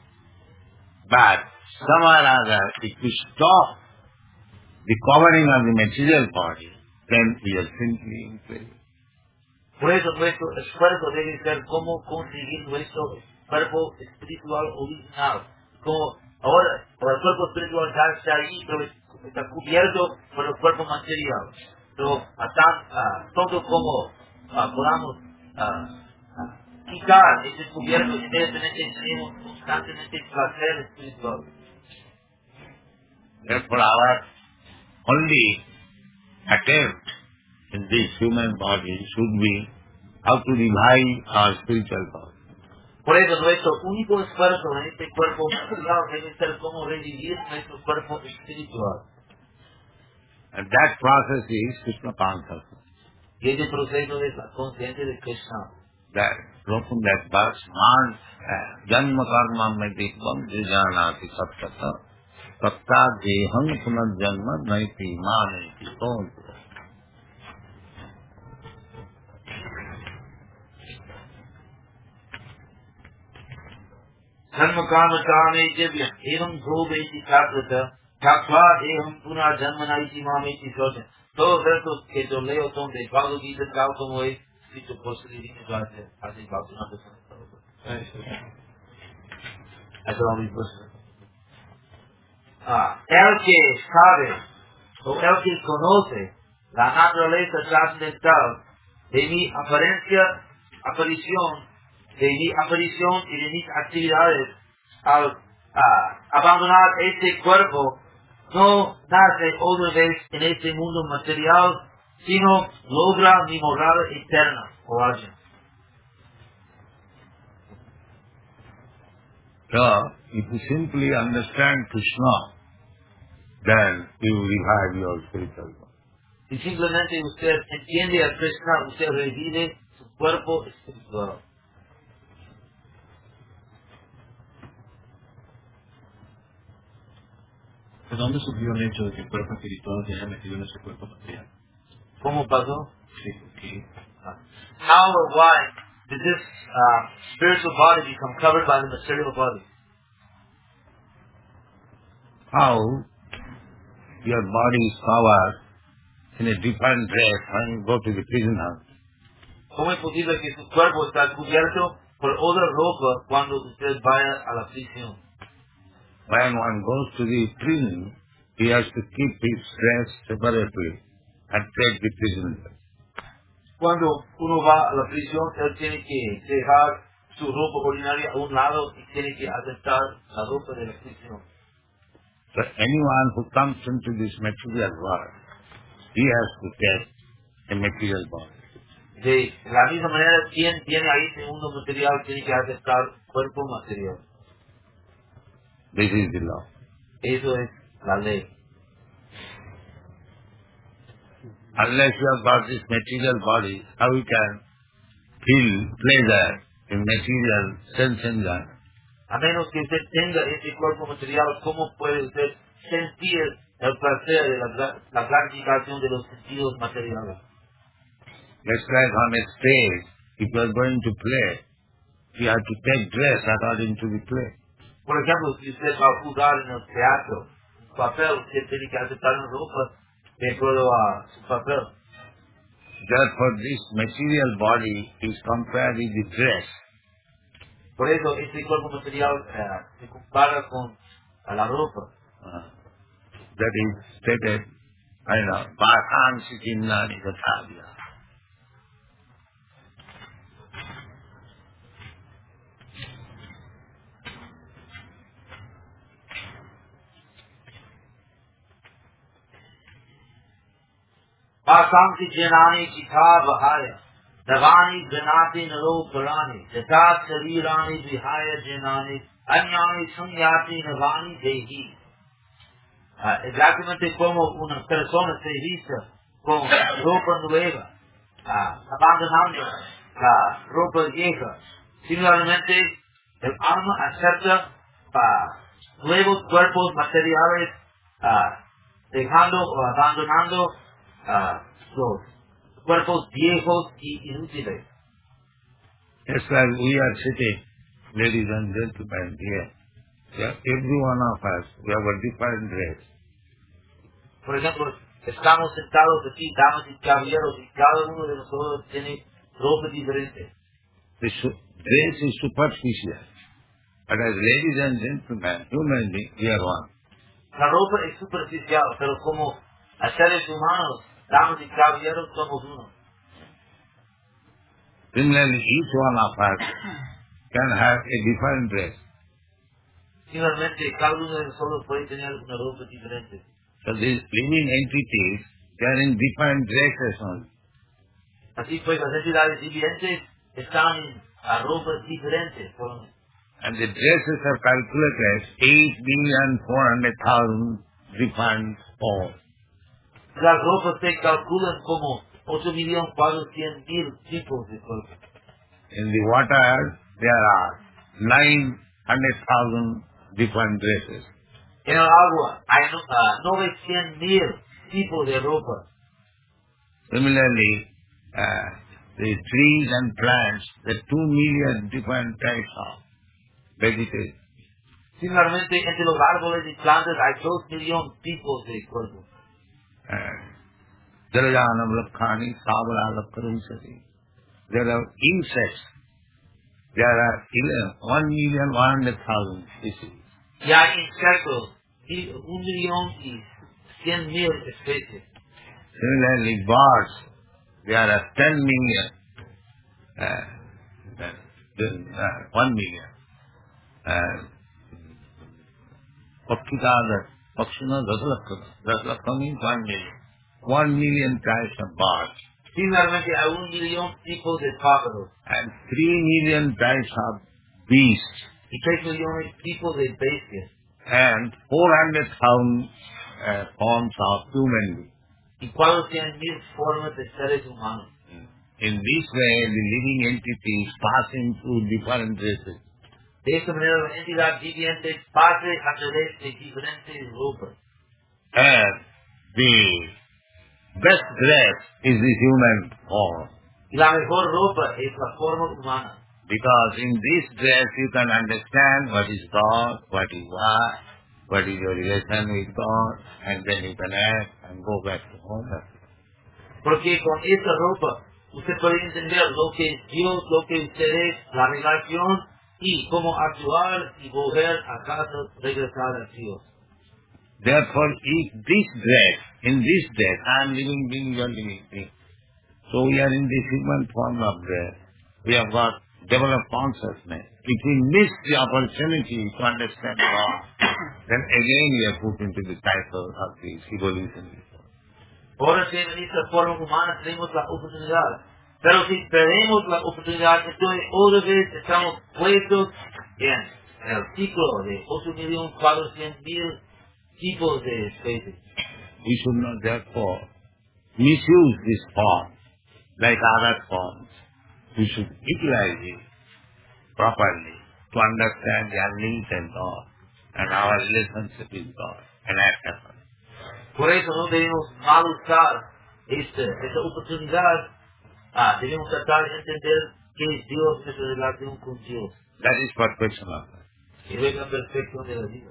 But somehow or other, if we stop the covering of the material body, then we are simply in pleasure. Por eso nuestro esfuerzo debe ser cómo conseguir nuestro cuerpo espiritual original. Como ahora, el cuerpo espiritual ya está ahí, pero está cubierto por el cuerpo material. Pero a tan uh, todo como uh, podamos uh, uh, quitar ese cubierto, inmediatamente tenemos constantemente placer espiritual. Therefore our only attempt in this human body should be how to revive our spiritual body. Por eso nuestro único esfuerzo en este cuerpo material debe ser cómo revivir nuestro cuerpo espiritual. And that process is Krishna consciousness. Y ese proceso de la conciencia de Krishna. That from that verse, man janma karma medikvam jijanati sattata satta deham punarjanma naiti maneti. Janma karma kame jivya evam bhuveti tatvata tatva deham punarjanma naiti mameti soja. Todos estos que yo leo son de Bhagavad Gita, tal como es escrito por Sri Srinivasa, así Bhaktivinoda Swami. Eso es muy bueno. Ah, el que sabe, o el que conoce la naturaleza trascendental de mi apariencia, aparición, de mi aparición y de mis actividades, al ah, abandonar este cuerpo, no nace otra vez en este mundo material, sino logra mi morada eterna, o algo. So, if you simply understand Krishna, then you revive your spiritual body. Si simplemente usted entiende a Krishna, usted revive su cuerpo espiritual. ¿De dónde surgió el hecho de que el cuerpo espiritual se haya metido en ese cuerpo material? ¿Cómo pasó? Sí, porque... How or why did this uh, spiritual body become covered by the material body? How your body is covered in a different dress when you go to the prison house. ¿Cómo es posible que su cuerpo está cubierto por otra ropa cuando usted vaya a la prisión? When one goes to the prison, he has to keep his dress separately and take the prison dress. Cuando uno va a la prisión, él tiene que dejar su ropa ordinaria a un lado y tiene que aceptar la ropa de la prisión. So anyone who comes into this material world, he has to take a material body. De la misma manera, quien tiene ahí este mundo material tiene que aceptar cuerpo material. This is the law. Eso es la ley. Unless you have got this material body, how you can feel pleasure in material sense enjoyment? A menos que usted tenga ese cuerpo material, ¿cómo puede usted sentir el placer de la, la gratificación de los sentidos materiales? Just like on a stage, if you are going to play, you have to take dress according to the play. Por ejemplo, si usted va a jugar en el teatro, su papel, usted tiene que aceptar una ropa de acuerdo a su papel. Therefore, this material body is compared with the dress. Por eso, este cuerpo material eh, se compara con a la ropa. Uh, that is stated, I know, Bhakansi Kinnani Gathavya. Vasanti Janani Chita Vahaya Davani Janati Naro Parani Jata Sarirani Vihaya Janani Anyani Sunyati Navani Dehi. Uh, exactamente como una persona se viste con ropa nueva, uh, abandonando la ropa vieja. Similarmente, el alma acepta uh, nuevos cuerpos materiales, uh, dejando o abandonando uh, los cuerpos viejos y inútiles. Just like we are sitting, ladies and gentlemen, here. Yeah, every one of us, we have a different dress. Por ejemplo, estamos sentados aquí, damas y caballeros, y cada uno de nosotros tiene ropa diferente. The su- dress is superficial. But as ladies and gentlemen, human beings, we are one. La ropa es superficial, pero como seres humanos, damas y caballeros, somos uno. Similarly, each one of us can have a different dress. Finalmente, cada uno de nosotros puede tener una ropa diferente. So these living entities, they are in different dresses only. Así pues, las entidades vivientes están en a ropas diferentes. Por- And the dresses are calculated eight million four hundred thousand different forms. Las ropas se calculan como ocho millones cuatrocientos mil tipos de cuerpos. In the water, there are nine hundred thousand different dresses. En el agua hay no, uh, novecientos mil tipos de ropa. Similarly, uh, the trees and plants, there are two million different types of vegetation. Similarmente, entre los árboles y plantas hay dos millones tipos de cuerpos. Jalajanam Lakhani, Sabala Lakharusati. There are insects. There are one million one hundred thousand species. Y hay insectos, y un millón y cien mil especies. Similarly, birds, there are ten million, uh, uh, one million. Uh, Pakshika, Pakshina, Dasalakha. Dasalakha means one million. One million types of birds. Similarmente hay un millón tipos de pájaros. And three million types of beasts. Y tres millones tipos de bestias. And four hundred thousand uh, forms of human beings. Y cuatrocientas mil formas de seres humanos. In this way, the living entity is passing through different races. De esta manera, la entidad viviente pasa a través de diferentes ropas. And the best dress is the human form. Y la mejor ropa es la forma humana. Because in this dress you can understand what is God, what is what, what is your relation with God, and then you can act and go back to home. Porque con esta ropa usted puede entender lo que es Dios, lo que usted es, la relación y cómo actuar y volver a casa, regresar a Dios. Therefore, if this dress, in this dress, I am living being, you are living being. So we are in this human form of dress. We have got developed consciousness. If we miss the opportunity to understand God, then again we are put into the cycle of this evolution. Ahora que en esta forma humana tenemos la oportunidad, pero si perdemos la oportunidad, entonces otra vez estamos puestos en el ciclo de ocho millones cuatrocientos mil tipos de especies. We should not therefore misuse this form like other forms. We should utilize it properly to understand the unlimited God and our relationship with God and act upon it. Por eso no debemos mal usar esta, esta oportunidad. Ah, debemos tratar de entender qué es Dios, nuestra relación con Dios. That is perfection of life. Y luego la perfección de la vida.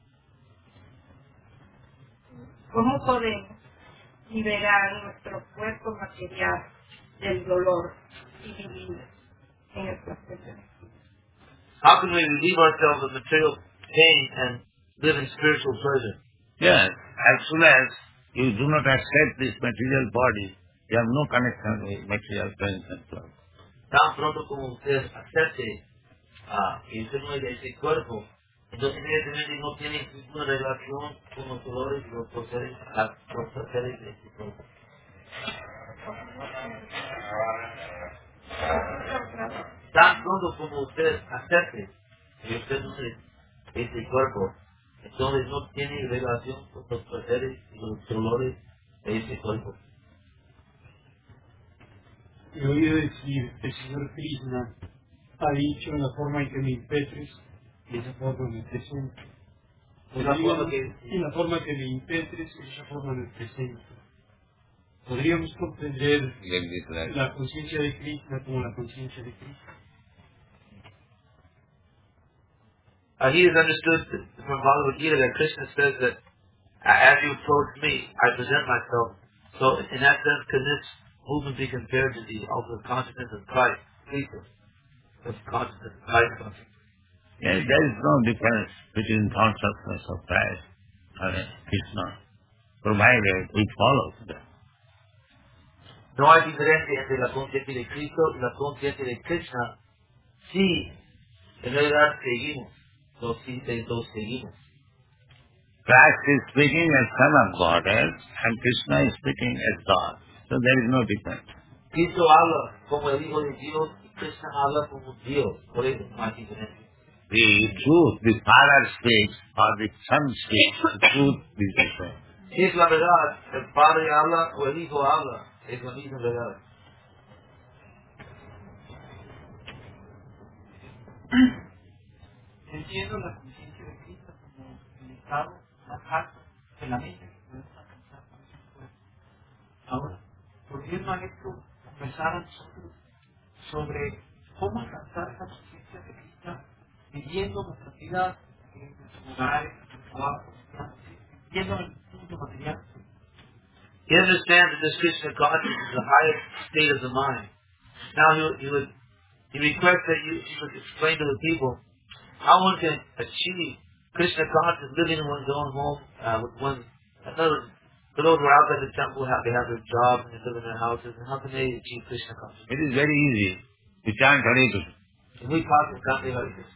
¿Cómo podemos liberar nuestro cuerpo material del dolor y vivir en el placer? How can we relieve ourselves of material pain and live in spiritual pleasure? Yes, as soon as you do not accept this material body, you have no connection with material pains and pleasure. Tan pronto como usted acepte ah, que usted no es de ese cuerpo, entonces evidentemente no tiene ninguna relación con los dolores y los placeres, los placeres de ese cuerpo. Tan pronto como usted acepte que usted no es de ese cuerpo, entonces no tiene relación con los placeres y los dolores de ese cuerpo. He oído decir que el Señor Krishna ha dicho en la forma en que me impetres, y esa forma me presento. En la forma que, en la forma que me impetres, y esa forma me presento. Podríamos comprender la conciencia de Krishna como la conciencia de Krishna. Uh, he has understood from Bhagavad Gita that Krishna says that uh, as you approach me, I present myself. So in that sense, can this movement be compared to the ultimate consciousness of Christ? Krishna, the consciousness of Christ. Yes, there is no difference between consciousness of Christ and Krishna, provided we follow that. No hay diferencia entre la conciencia de Cristo y la conciencia de Krishna si en realidad seguimos. Los sí de los seguimos. Christ is speaking as Son of Godhead and Krishna is speaking as God. So there is no difference. Cristo habla como el Hijo de Dios y Krishna habla como Dios. Por eso no hay diferencia. The truth, the Father speaks or the Son speaks, the truth is the same. Si es la verdad, el Padre habla o el Hijo habla, es la misma verdad. Entiendo la conciencia de Cristo como el estado más alto de la mente que podemos alcanzar con ese cuerpo. Ahora, volviendo a esto, conversar a nosotros sobre cómo alcanzar esa conciencia de Cristo viviendo nuestra vida en nuestros hogares, en nuestro trabajo, viviendo en el mundo material. He understands that this Krishna consciousness is the highest state of the mind. Now he would, he would he requests that you, you would explain to the people how one can achieve Krishna consciousness living in one's own home, uh, with one, in other words, for those who are outside the temple, have, they have their jobs and they live in their houses, and how can they achieve Krishna consciousness? It is very easy. You chant Hare Krishna. If we talk to Gandhi Hare Krishna.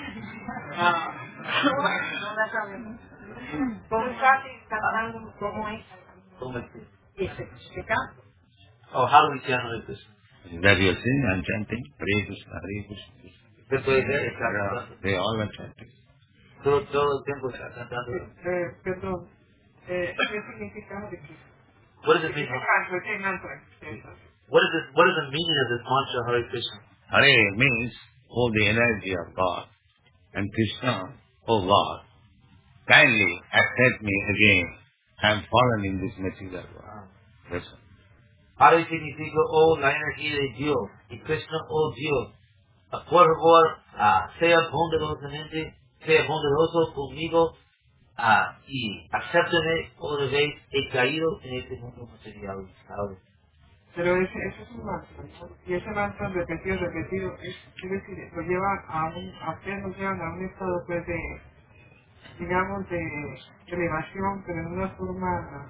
¿Cómo es que? Oh, how do we chant Hare Krishna? That you are saying, I am chanting Hare Krishna, Hare Krishna. ¿Qué puede ser? Está Yeah, cantando. they all are chanting. Todo, todo el tiempo está cantando. Eh, perdón, eh, ¿qué significa Hare Krishna? What does it ¿Qué mean? canto? ¿Qué mantra? What is this? What is the meaning of this mantra Hare Krishna? Hare means, oh, the energy of God. And Krishna, oh Lord, kindly accept me again. I am fallen in this material world. That's all. Hare significa, oh, la energía de Dios. Y Krishna, oh Dios. Uh, por favor, uh, sea bondadosamente, sea bondadoso conmigo, uh, y acéptame otra vez, he caído en este mundo material. ¿Sabes? Pero ese, ese es un mantra, ¿no? Y ese mantra repetido, repetido, es, es decir, lo llevan a un, a ustedes nos llevan a un estado pues de, digamos, de elevación, pero en una forma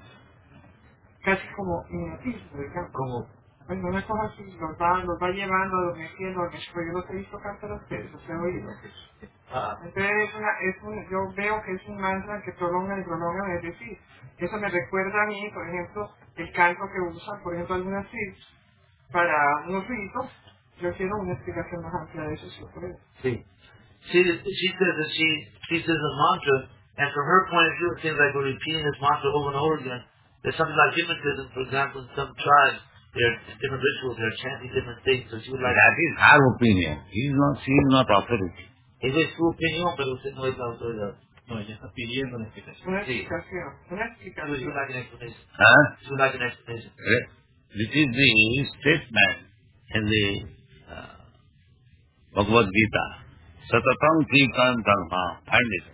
casi como hipnotismo, digamos. Como, Bueno, una cosa así, los va, los va llevando, adormeciendo, adormeciendo. Yo los he visto cantar a ustedes, los he oído. ah, Entonces es una, es un, yo veo que es un mantra que prolonga y prolonga, es decir, eso me recuerda a mí, por ejemplo, el canto que usan, por ejemplo, algunas tribus para unos ritos. Yo quiero una explicación más amplia de eso, si puede. sí. She, she says that she, she says a mantra, and from her point of view, it seems like we're repeating this mantra over and over again. There's something like hypnotism, for example, in some tribes, there are different rituals, they're chanting different things, so she would like... That is her opinion. He is not, she is not authority. Esa es su opinión, pero usted no es la autoridad. No, ella está pidiendo una explicación. Una Sí. explicación, una So she explicación. would like an explanation. Huh? She would like an explanation. Eh? This is the statement in the uh, Bhagavad Gita. Satatam Krikan Dharma. Find it.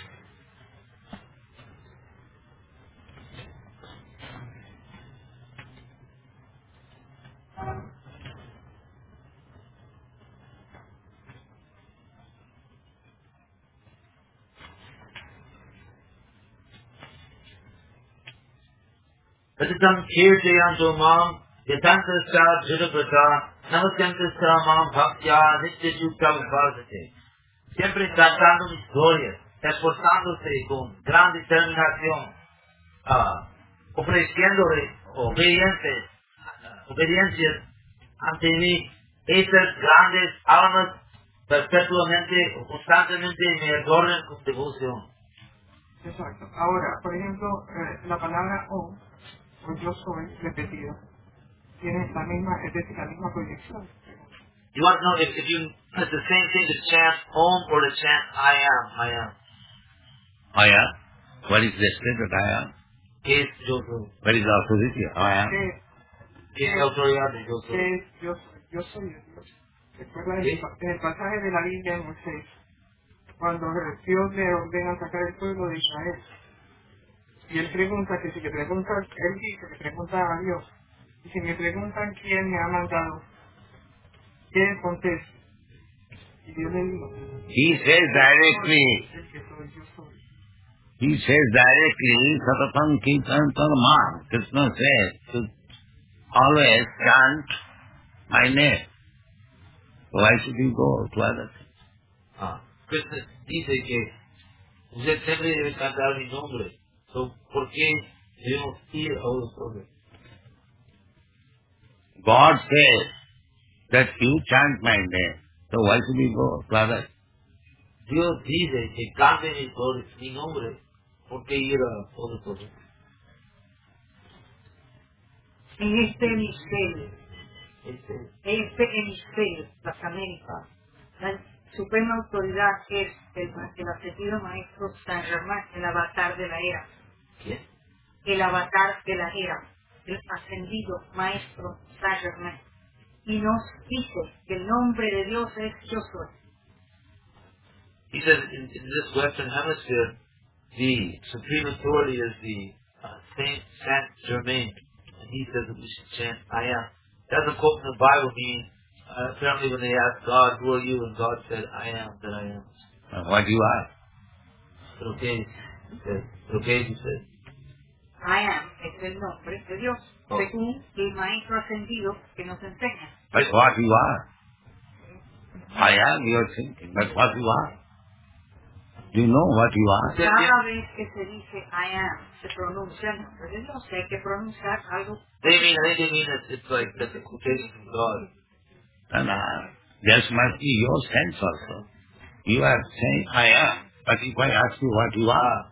Ratitam kirtayanto mam, yatantasta jiraprata, namaskantasta mam bhaktya nityajukta vibhasate. Siempre cantando mis glorias, esforzándose con gran determinación, ah, ofreciéndole obedientes, obediencias ante mí, estas grandes almas perpetuamente o constantemente me adoran con devoción. Exacto. Ahora, por ejemplo, eh, la palabra Om, o yo soy, repetido, tiene la misma, es decir, la misma proyección. You want to know if, if you, it's the same thing to chant Om or to chant I am, I am. I am. What is the state that I am? ¿Qué es yo soy? What is the authority? I am. ¿Qué, ¿Qué es la autoridad de yo qué soy? es yo soy? Yo soy el Dios. Recuerda en ¿Sí? el, pa- en el pasaje de la Biblia en Moisés, cuando Dios le ordena sacar el pueblo de Israel. Y él pregunta que si le pregunta, él dice que pregunta a Dios, y si me preguntan quién me ha mandado, ¿qué contesto? Y Dios le dijo, He says directly, el que soy, yo soy. he says directly, Satatam Kirtan Dharma. Krishna says to always chant my name. Why should you go to other things? Ah, Krishna dice que usted siempre debe cantar mi nombre. So, ¿por qué debemos ir a otros hombres? God says that you chant my name. So why should you go to other? Dios dice que cante mi, mi nombre. ¿Por qué ir a otros hombres? en este hemisferio, este hemisferio, las Américas, la suprema autoridad es el, el ascendido maestro Saint Germain, el avatar de la era. ¿Quién? El avatar de la era, el ascendido maestro Saint Germain. Y nos dice que el nombre de Dios es Yo Soy. He says in, in this Western Hemisphere, the supreme authority is the uh, Saint Saint Germain, and he says that we should chant I am. That's a quote from the Bible, meaning uh, apparently when they asked God, "Who are you?" and God said, "I am that I am." Uh, what you are? Pero qué, dice, pero qué dice. I am es el nombre de Dios, Oh. según el maestro ascendido que nos enseña. But what you are? I am, you are thinking, but what you are? You know what you are? Cada vez que se dice I am, se pronuncia el nombre de Dios. Hay que pronunciar algo. They mean, I think they mean that it's like that's a quotation from God. And uh, this must be your sense also. You are saying I am, but if I ask you what you are,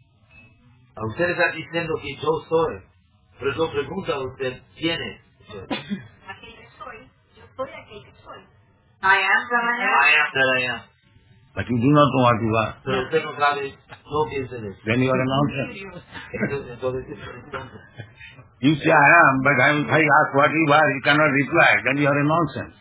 A usted le está diciendo que yo soy, pero yo pregunto a usted quién es. Aquello soy, yo soy aquello soy. I am that I am. I am that I am. but you do not know what you are, Pero usted no sabe, no piensa en eso. then you are a nonsense. Entonces, entonces, entonces, You say I am, but I- if I ask what you are, you cannot reply, then you are a nonsense.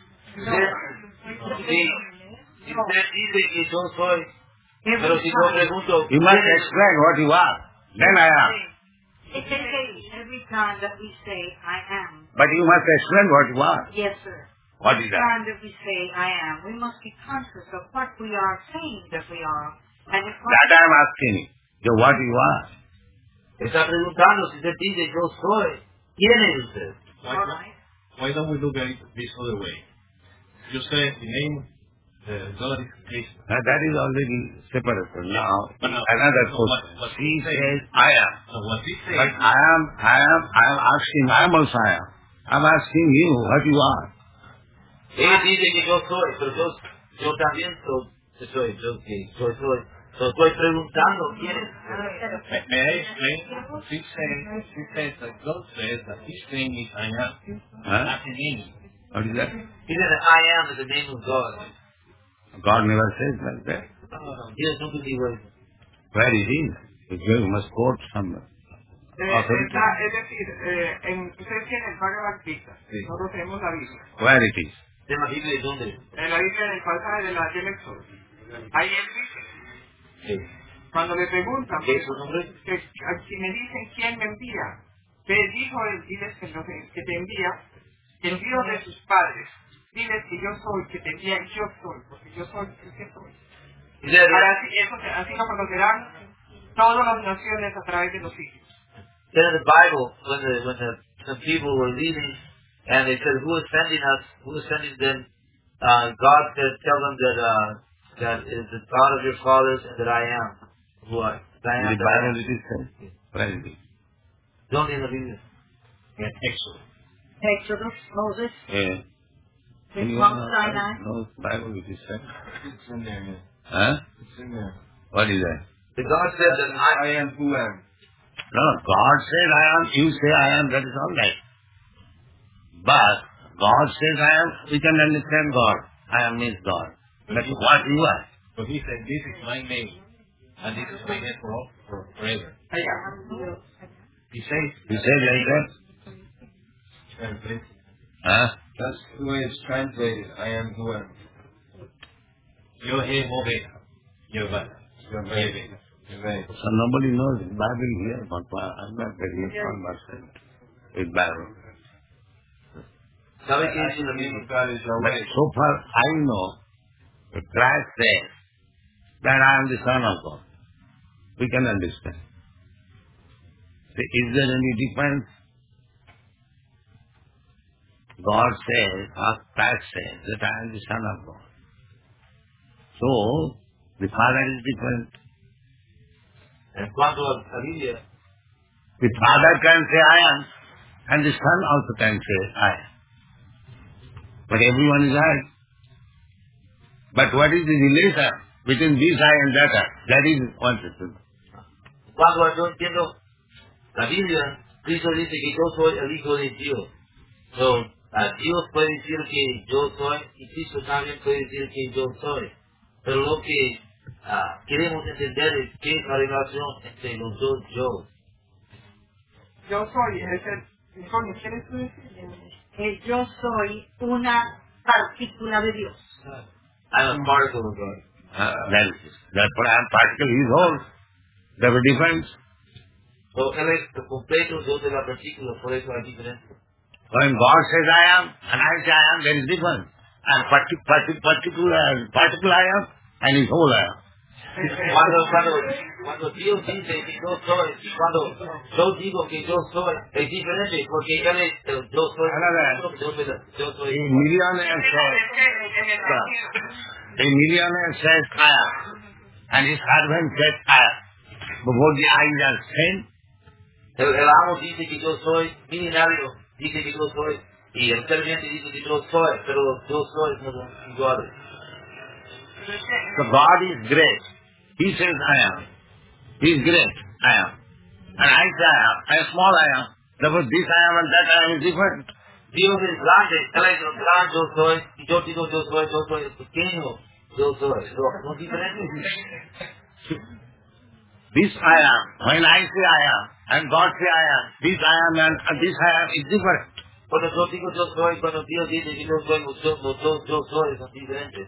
sí, si usted dice que yo soy, pero si yo pregunto You must explain what you are, then I am. It's okay every time that we say I am. But you must explain what you are. Yes, sir. What Every is that? time that we say I am, we must be conscious of what we are saying that we are. And if That I am asking you. So what you are? está preguntando si usted dice yo soy, ¿quién es usted? Why, all right. why don't we look at it this other way? You say the name uh, God is Krishna. Uh, that is already separated. Now, But no, another no, question. what- what He he says- says, I am. So what he says, But I am, I am, I am asking, I am also I am. I am asking you what you are. Él dice que yo soy, pero yo, yo también soy, yo soy, yo que soy, soy. So estoy preguntando quién es. may, may I explain? He says, he says that God says that his name is I am. Huh? That's a name. What is that? He said that I am is the name of God. God never says like that. Dios nunca dijo eso. Where it is? If you must quote somewhere. Eh, Authority. está, es decir, eh, en, ustedes tienen el Bhagavad Gita, Sí. nosotros tenemos la Biblia. Where it is? ¿De la Biblia es dónde? En la Biblia, en el pasaje de la del Éxodo. Ahí él dice, Sí. cuando le preguntan, ¿Qué es su nombre? que, a- si me dicen quién me envía, te dijo él, diles que, lo que, que te envía, el Dios de sus padres. Diles que yo soy, que te envía, y yo soy, porque yo soy el que soy. He said, Ahora así, eso, se- así lo conocerán todas las naciones a través de los siglos. then in the Bible, when the when the some people were leaving, and they said, "Who is sending us? Who is sending them?" Uh, God said, "Tell them that uh, that it is the God of your fathers, and that I am who I, that I In am." the that I Bible am." it is said. Where it is? ¿Dónde en la Biblia? In Exodus. Exodus, Moses, Yeah. in You Mount know, Sinai. no Bible it is said. It's in there, yeah. Huh? It's in there. What is that? The God said that I, I am who am. No, God says I am, you say I am, that is all right. But God says I am, we can understand God. I am means God. But what you are? But he said, this is my name. And this is my name for all, for forever. He says, You say like that? translate. Huh? That's the way it's translated. I am who am. Yo he movega. Yo va. Yo bebe. Yo bebe. So nobody knows it. Bible here, but I'm not very conversant with Bible. ¿sabe qué dice la Biblia? God is your But way. so far I know that Christ says that I am the Son of God. We can understand. See, is there any difference? God says, or Christ says that I am the Son of God. So, the Father is different. En cuanto a la Biblia, The Father can say I am, and the Son also can say I am. But everyone is I. But what is the relation between this I and that I? That is one system. cuando yo entiendo la Biblia, Cristo dice que yo soy el Hijo de Dios. So, uh, Dios puede decir que yo soy y Cristo también puede decir que yo soy. Pero lo que uh, queremos entender es qué es la relación entre los dos yo. Yo soy, es el, Sonia, ¿quieres tú decir? El yo soy una partícula de Dios. I'm a particle of God. Uh, that, that particle is whole. There is a difference. So, él es el completo, yo soy la partícula, por eso hay diferencia. When God says I am, and I say I am, there is difference. And partic partic particular, particular I am, and his whole I am. Cuando, cuando, cuando Dios dice que yo soy, y cuando yo digo que yo soy, es diferente, porque él es el yo soy, yo soy, yo soy. A millionaire says, a millionaire says I am, and his servant says I am. But both the eyes are same. El, el amo dice que yo soy, millonario dice que yo soy, y el sirviente dice que yo soy, pero yo soy no son iguales. So God is great. He says I am. He is great. I am. And I say I am. I am small I am. Therefore this I am and that I am is different. Dios es grande, él es el gran yo soy, y yo digo yo soy, yo soy el pequeño yo soy. No, no es diferente. This I am. When I say I am, and God say I am, this I am and this I am is different. Cuando yo digo yo soy, cuando Dios dice que yo soy, los dos, los dos yo soy son diferentes.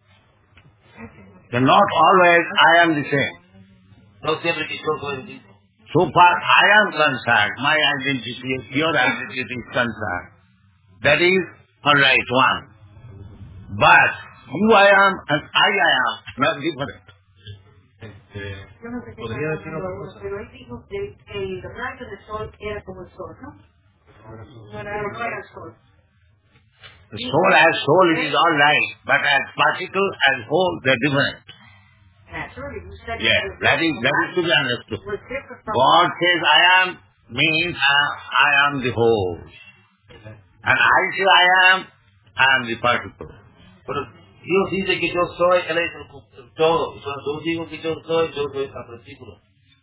So not always I am the same. No siempre que yo soy el mismo. So far I am concerned, my identity, your identity is concerned. That is alright, one. But who I am and I I am, not different. Este, Yo no sé qué podría está decir otra hablando, cosa. pero él dijo que el rayo del sol era como el sol, ¿no? No era, no era el sol. The soul as soul, it is all right, but as particle, as whole, they are different. Naturally, you said Yes, that is, that is to be understood. was different from God says I am, means I, I am the whole. And I say I am, I am the particle. Pero Dios dice que yo soy, él es el, el todo. Y cuando yo digo que yo soy, yo soy la partícula.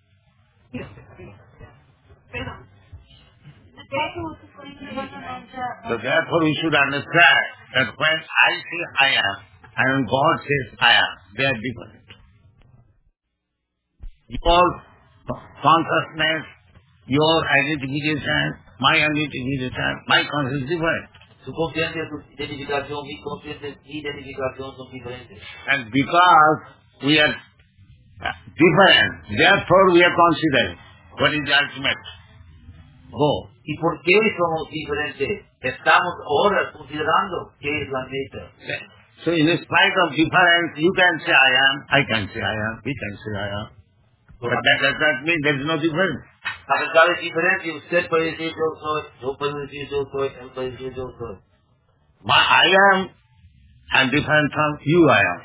Perdón. So therefore we should understand that when I say I am, and when God says I am, they are different. Your consciousness, your identification, my identification, my consciousness is different. Su conciencia, su identificación, mi conciencia, mi identificación son diferentes. And because we are different, therefore we are considering what is the ultimate goal. ¿Y por qué somos diferentes? Estamos ahora considerando qué es la meta. So in spite of difference, you can say I am, I can say I am, we can say I am. But that does not mean there is no difference. A pesar de diferencia, usted puede decir yo soy, yo puedo decir yo soy, él puede decir yo soy. My I am, and different from you I am.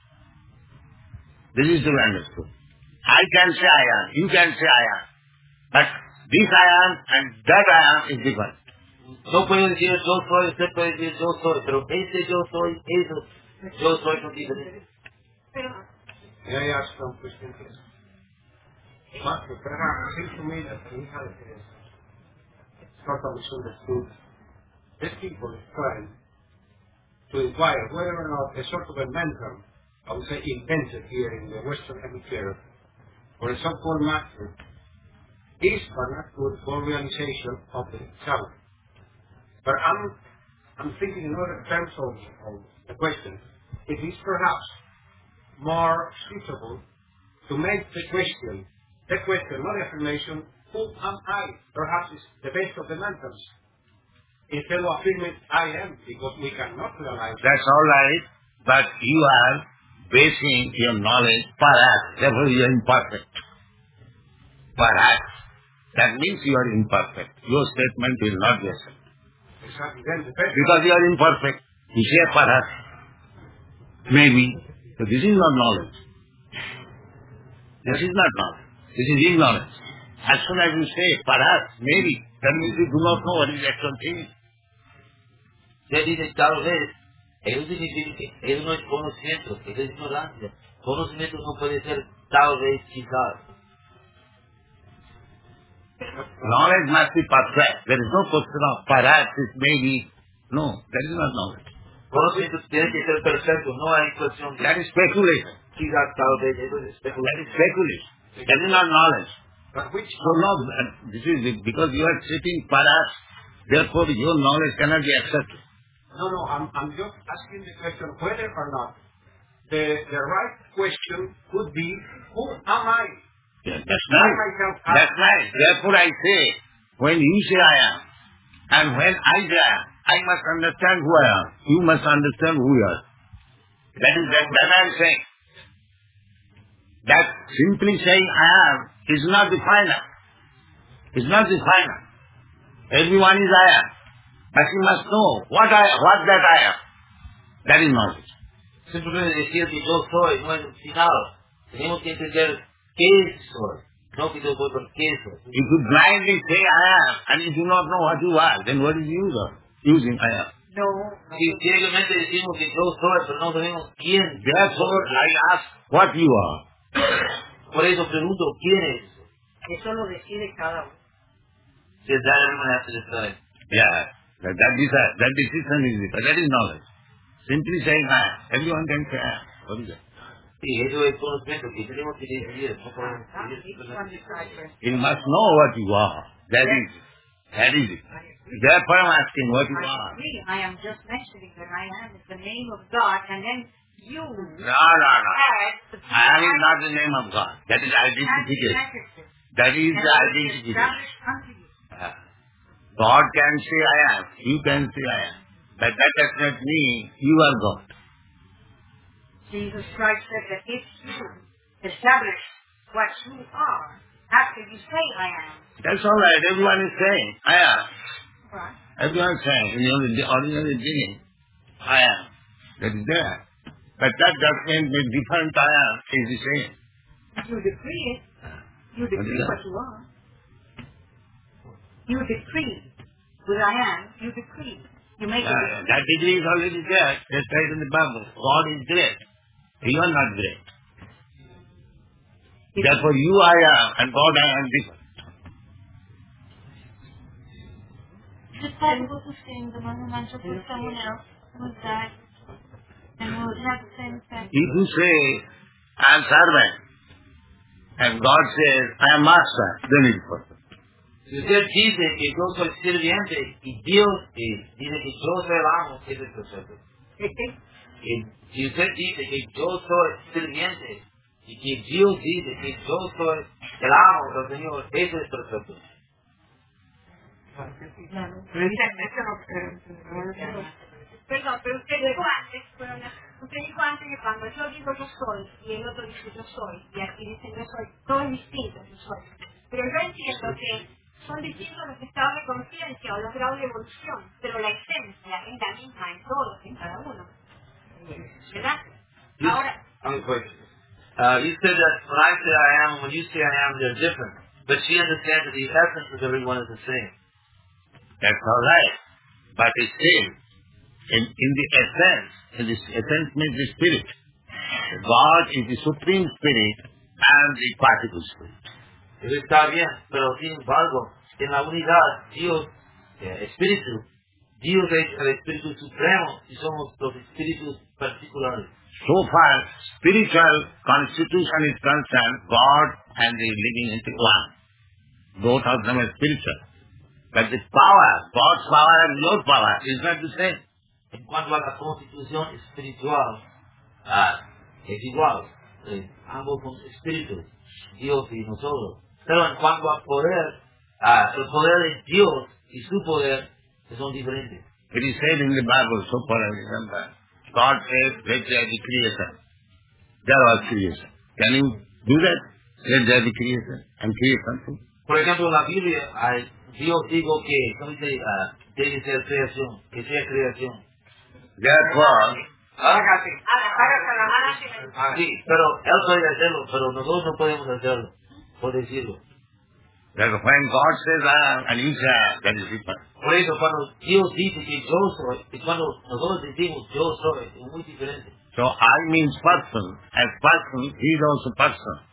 This is to be understood. I can say I am, you can say I am. But this I am and that I am is different. No puedo decir yo soy, usted puede decir yo soy, pero ese yo soy, eso, yo soy son diferentes. May I ask some question, please? But perhaps it seems to me that we have uh, sort of misunderstood. These people is trying to inquire whether or not a sort of a mental, I would say invented here in the Western Hemisphere, or a so-called matter, is or not good for realization of the self. But I'm, I'm thinking in other terms of, of the question, it is perhaps more suitable to make the question, the question, not affirmation, who am I? Perhaps is the best of the mentals. Instead of affirming I am, because we cannot realize. That's all right, but you are basing your knowledge perhaps, therefore you are imperfect. Perhaps. That means you are imperfect. Your statement will not be accepted. Exactly. Then the best. Because you are imperfect. You say perhaps. Maybe. So this is not knowledge. This is not knowledge. This is ignorance. As soon as you say perhaps, maybe, that means you do not know what is actual thing. Usted dice tal vez, eso significa que eso no es conocimiento, eso es ignorancia. Conocimiento no puede ser tal vez, quizás. Knowledge must be perfect. There is no question of perhaps it may be. No, that is not knowledge. Conocimiento tiene que ser perfecto, no hay cuestión de That is speculation. quizás tal vez eso es That especulación. is speculation. That is not knowledge. But which So no, this is it, because you are sitting perhaps, therefore your knowledge cannot be accepted. No, no, I'm, I'm just asking the question whether or not the, the right question could be, who am I? Yeah, that's I right. myself am. That's right. Therefore I say, when you say I am, and when I say I am, I must understand who I am. You must understand who you are. That is that, that I am saying. That simply saying I am is not the final. It's not the final. Everyone is I am. But you must know what I what that I am. That is knowledge. Simplemente decir que yo soy no es el final. Tenemos que entender qué soy. No que yo voy por qué soy. If you blindly say I am and you do not know what you are, then what is the use of using I am? No. Si ciegamente decimos que yo soy, pero no sabemos quién. Therefore I ask what you are. Por eso pregunto quién es. Eso lo decide cada uno. Si es that everyone has to decide. Yeah. That, that, is a, that decision is it. That is knowledge. Simply saying I am. Everyone can say I am. What is that? Sí, eso es conocimiento que tenemos que decidir. No podemos Ah, decidir each one simplemente. decides first. You must know what you are. That is it. That is it. Therefore I am asking what you I are. agree. I am just mentioning that I am is the name of God, and then you No, no, no. add the I am is not the name of God. That is identification. That is the identification. established unto you. Uh, God can say I am. You can say I am. But that does not mean you are God. Jesus Christ said that if you establish what you are after you say I am, That's all right. Everyone is saying I am. right? Everyone is saying in the original beginning I am. That is there. But that does not mean different I am is the same. You decree it. You What is decree that? what you are. You decree. With I am, you decree. You make Uh, a that degree is already there. That's right in the Bible. God is great. You are not great. Therefore you I am and God I am different. Is it possible to sing the Mother Mantra for someone else who has died and will have the same effect? If you say I am servant and God says I am master, then it is perfect. Si usted dice que yo soy sirviente y Dios eh, dice que yo soy el amo, eso es perfecto. Y si usted dice que yo soy sirviente y que Dios dice que yo soy el amo del Señor, eso es perfecto. Perdón, pero usted dijo antes, pero no, usted dijo antes que cuando yo digo yo soy y el otro dice yo soy y aquí dice yo soy, todo es distinto, yo soy. Pero yo entiendo que son distintos los estados de conciencia o los grados de evolución, pero la esencia es la misma en todos, en cada uno. ¿Verdad? You, Ahora, I'm quick. Uh, you said that when I say I am and when you say I am, they're different. But she understands that the essence of everyone is the same. That's all right. But it's still, in, in the essence, in this essence means the spirit. God is the supreme spirit and the particle spirit. Eso está bien, pero sin embargo, en la unidad, Dios, eh, Espíritu, Dios es el Espíritu Supremo y somos los espíritus particulares. So far, spiritual constitution is concerned, God and the living entity one. Both of them are spiritual. But the power, God's power and your power is not the same. En cuanto a la constitución espiritual, ah, es igual. Eh, ambos son espíritus, Dios y nosotros. Pero en cuanto al poder, ah, el poder de Dios y su poder son diferentes. It is said in the Bible, so far I remember, God says, let there be creation. There was creation. Can you do that? Let there be creation and create something. Por ejemplo, en la Biblia, ah, Dios dijo que, ¿cómo dice? Ah, debe ser creación, que sea creación. Therefore, ¿Ah? ah, Sí, pero Él puede hacerlo, pero nosotros no podemos hacerlo, por decirlo. that when God says I am and you say I am, that is different. Por eso, cuando Dios dice que yo soy, y cuando nosotros decimos yo soy, es muy diferente. So I means person. As person, he is also person.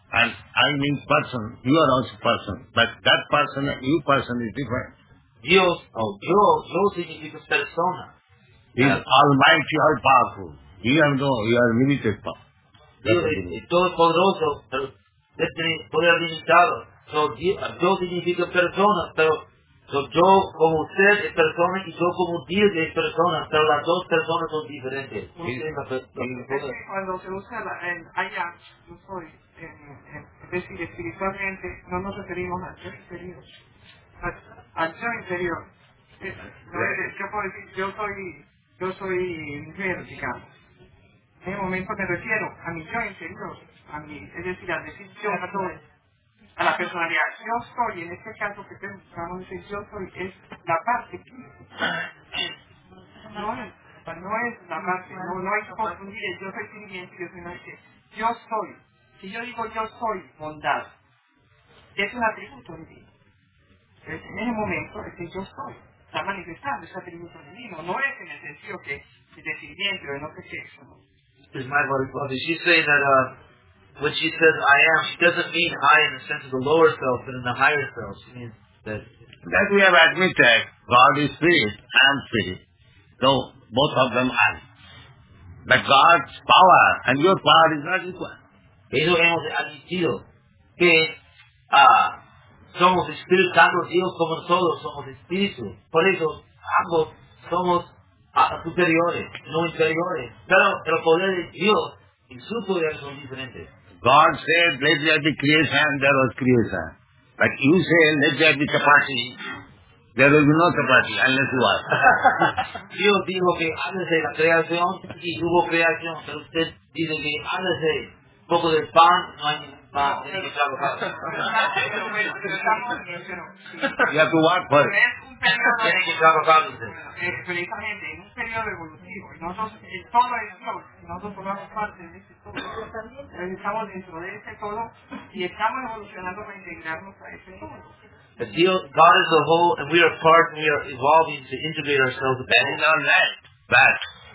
And I means person, you are also person. But that person, you person is different. Dios, o yo, yo significa persona. He is almighty, all powerful. You have no, you are limited power. Dios es, es todopoderoso, pero Él tiene poder limitado. So, yo significa persona, pero so, yo como usted es persona y yo como Dios es persona, pero las dos personas son diferentes. Cuando se usa la, el allá, yo soy, es decir, espiritualmente, no nos referimos al yo interior. Al yo interior. Es, no es, yo puedo decir, yo soy, yo soy mujer, digamos. En el momento me refiero a mi yo interior, a mi, es decir, al decir yo soy, a la personalidad. Yo soy, en este caso que vamos a decir yo soy, es la parte física. No es, no es la parte, no, no hay que confundir el yo soy sirviente y yo soy no es que yo soy. Si yo digo yo soy bondad, es un atributo divino. En ese momento es que yo soy, está manifestando ese atributo divino, no es en el sentido que de sirviente o de no sé qué eso, ¿no? Is my mother, she's saying that uh, when she says I am, she doesn't mean I in the sense of the lower self, but in the higher self. She means that. That we have admitted, God is spirit, I am spirit. So both of them are. But God's power and your power is not equal. Eso hemos admitido que uh, somos espíritus, tanto Dios como nosotros somos espíritus. Por eso ambos somos uh, superiores, no inferiores. Pero el poder de Dios y su poder son diferentes. God said, let there be creation, there was creation. But you say, let there be chapati, there will be no chapati unless you ask. Dios dijo que hágase la creación y hubo creación, pero usted dice que hágase un poco de pan, no hay ningún pan, tiene que trabajar. You have to work for it. Tiene que trabajar usted. Precisamente en un periodo evolutivo, y nosotros, el todo es Dios, y nosotros formamos parte de ese todo. Entonces estamos dentro de ese todo y estamos evolucionando para integrarnos a ese todo. But Dios, God is the whole, and we are part, and we are evolving to integrate ourselves. That is all right. But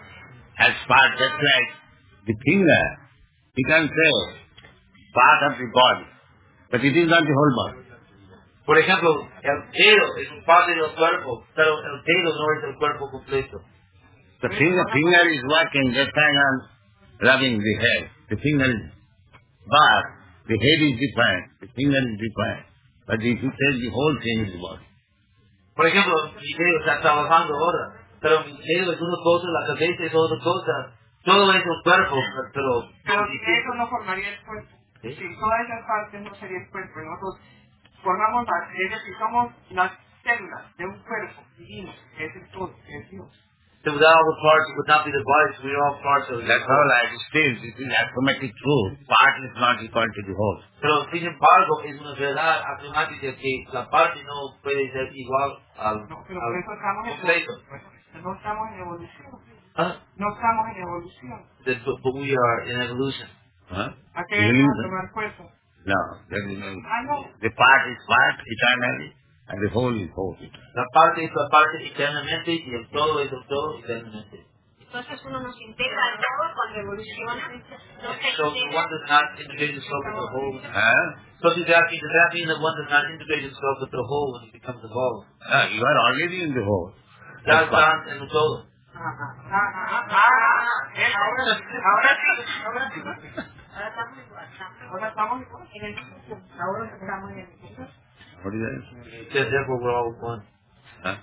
as part, just like the finger, you can say part of the body, but it is not the whole body. Por ejemplo, el dedo es un parte del cuerpo, pero el dedo no es el cuerpo completo. The finger, finger is working just like on rubbing the head. The finger is, but the head is different, the finger is different. But if you take the whole thing is the body. Por ejemplo, mi dedo está trabajando ahora, pero mi dedo es una cosa, la cabeza es otra cosa. Todo es el cuerpo, pero... Pero si eso no formaría el cuerpo. ¿Sí? Si todas esas partes no sería el cuerpo. Nosotros formamos parte, es decir, somos las células de un cuerpo divino, que es el todo, que es Dios. So without all the parts, it would not be the body, so we are all parts of it. That's all right. Still, it is axiomatic truth. Part is not equal to the whole. Pero sin embargo, es una verdad axiomática que la parte no puede ser igual al, No, pero al por eso estamos en completo. evolución. No estamos en evolución. Huh? No estamos en evolución. That, but, but we are in evolution. Huh? ¿A qué Really? vamos a tomar cuerpo? No, that is no. Ah, no. The part is part eternally, and the whole is whole. La parte es la parte eternamente y el todo es el todo eternamente. Entonces uno nos integra al todo cuando evoluciona. No se So the integra. one does not integrate itself with the whole. Huh? So she's asking, does that mean that one does not integrate itself with the whole when it becomes evolved? Ah, you are already in the whole. Ya That's part. están en el todo. Ah, ah, ah, ah, eh, ahora, ahora sí, ahora sí. Ahora estamos igual. Ahora estamos igual. En el mismo punto. Ahora estamos en el mismo punto. What is that? It says therefore we're all one. Huh?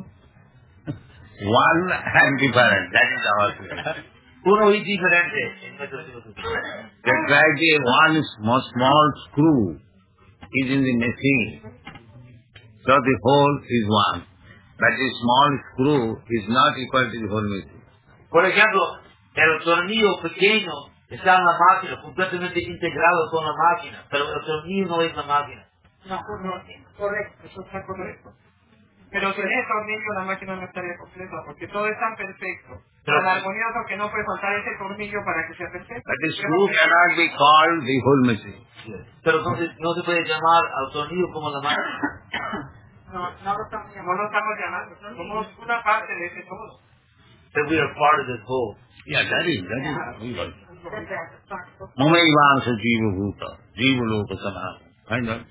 One and different. That is our theory. Uno y diferente en nuestra filosofía. Just like a one small, small screw is in the machine, so the whole is one. But the small screw is not equal to the whole machine. Por ejemplo, el tornillo pequeño está en la máquina, completamente integrado con la máquina, pero el tornillo no es la máquina. No, no, correcto, eso está correcto. Pero sin ese tornillo la máquina no estaría completa, porque todo es tan perfecto, tan armonioso que no puede faltar ese tornillo para que sea perfecto. But the screw cannot be called the whole machine. Pero entonces no se puede llamar al tornillo como la máquina. No, no lo estamos llamando, no lo estamos llamando, somos una parte de ese todo. That we are part of this whole. Yeah, that is, that is. Mamaivansa Jiva Bhuta, Jiva Loka Sanatana. Find out.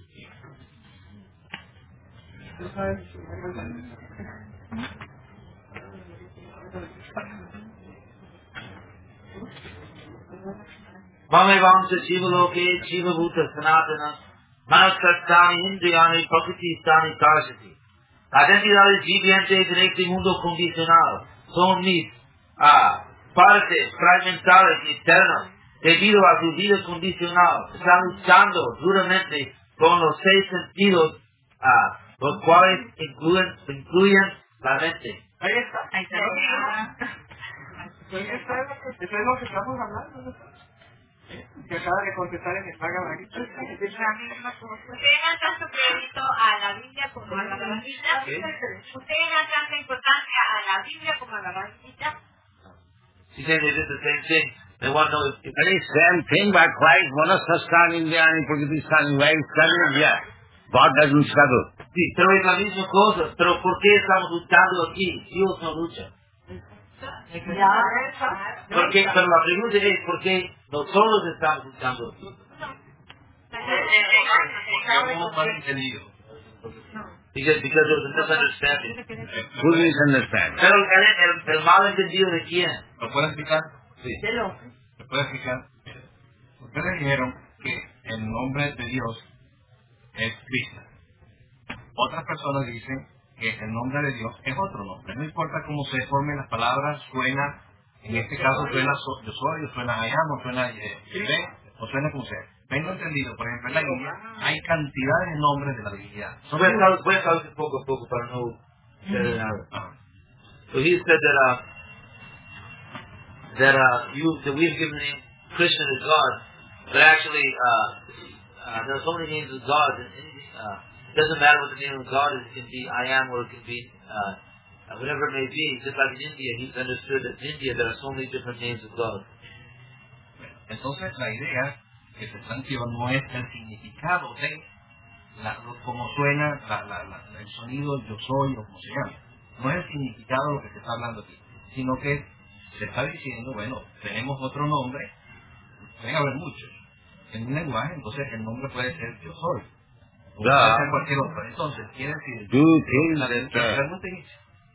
Mamaivansa Jiva Loke, Jiva Bhuta Sanatana, Manasastani, Indriyani, Prakriti-stani, Karshati. Las entidades vivientes en este mundo condicionado son mis ah, partes fragmentales y eternas debido a su vida condicional. Están luchando duramente con los seis sentidos, ah, los cuales incluyen, incluyen la mente. Ahí está. Ahí está. Pues eso es lo que estamos hablando, ¿no? Que acaba de contestar en el Bhagavad Gita. Ustedes dan tanto crédito a la Biblia como a la Bhagavad Gita. Ustedes dan tanta importancia a la Biblia como a la Bhagavad Gita. She said they did the same thing. They want to know if, if Very same thing, but why Manasastani, Indriyani, Prakriti-stani, why is struggling here? God doesn't struggle. sí, pero es la misma cosa. Pero ¿por qué estamos luchando aquí? Dios no lucha. Porque, pero la pregunta es ¿por qué nosotros estamos luchando aquí? Porque hemos malentendido. Because, because there was a misunderstanding. Who misunderstand? Pero el, el, el malentendido de quién? ¿Lo puedo explicar? Sí. De lo ¿Lo puedo explicar? Ustedes dijeron que el nombre de Dios es Krishna. Otras personas dicen que el nombre de Dios es otro nombre. No importa cómo se formen las palabras, suena, en este caso suena so, yo soy, o suena I am, o suena eh, o suena como sea. Tengo entendido, por ejemplo, en la India hay cantidades de nombres de la divinidad. Voy a estar- voy a estar poco a poco para no perder nada. Ah. So he said that uh, that uh, you that we've given the name Krishna as God, but actually uh, uh, there are so many names of God. And, uh, it doesn't matter what the name of God is. It can be I am, or it can be uh, whatever it may be. Just like in India, he's understood that in India there are so many different names of God. Entonces la idea que se planteó no es el significado de la, cómo suena la, la, la, el sonido yo soy o como se llama. No es el significado de lo que se está hablando aquí, sino que se está diciendo, bueno, tenemos otro nombre, pueden haber muchos. En un lenguaje, entonces el nombre puede ser yo soy, o Yeah. puede ser cualquier otro. Entonces, quiere decir, Do you think la, that la uh, pregunta es,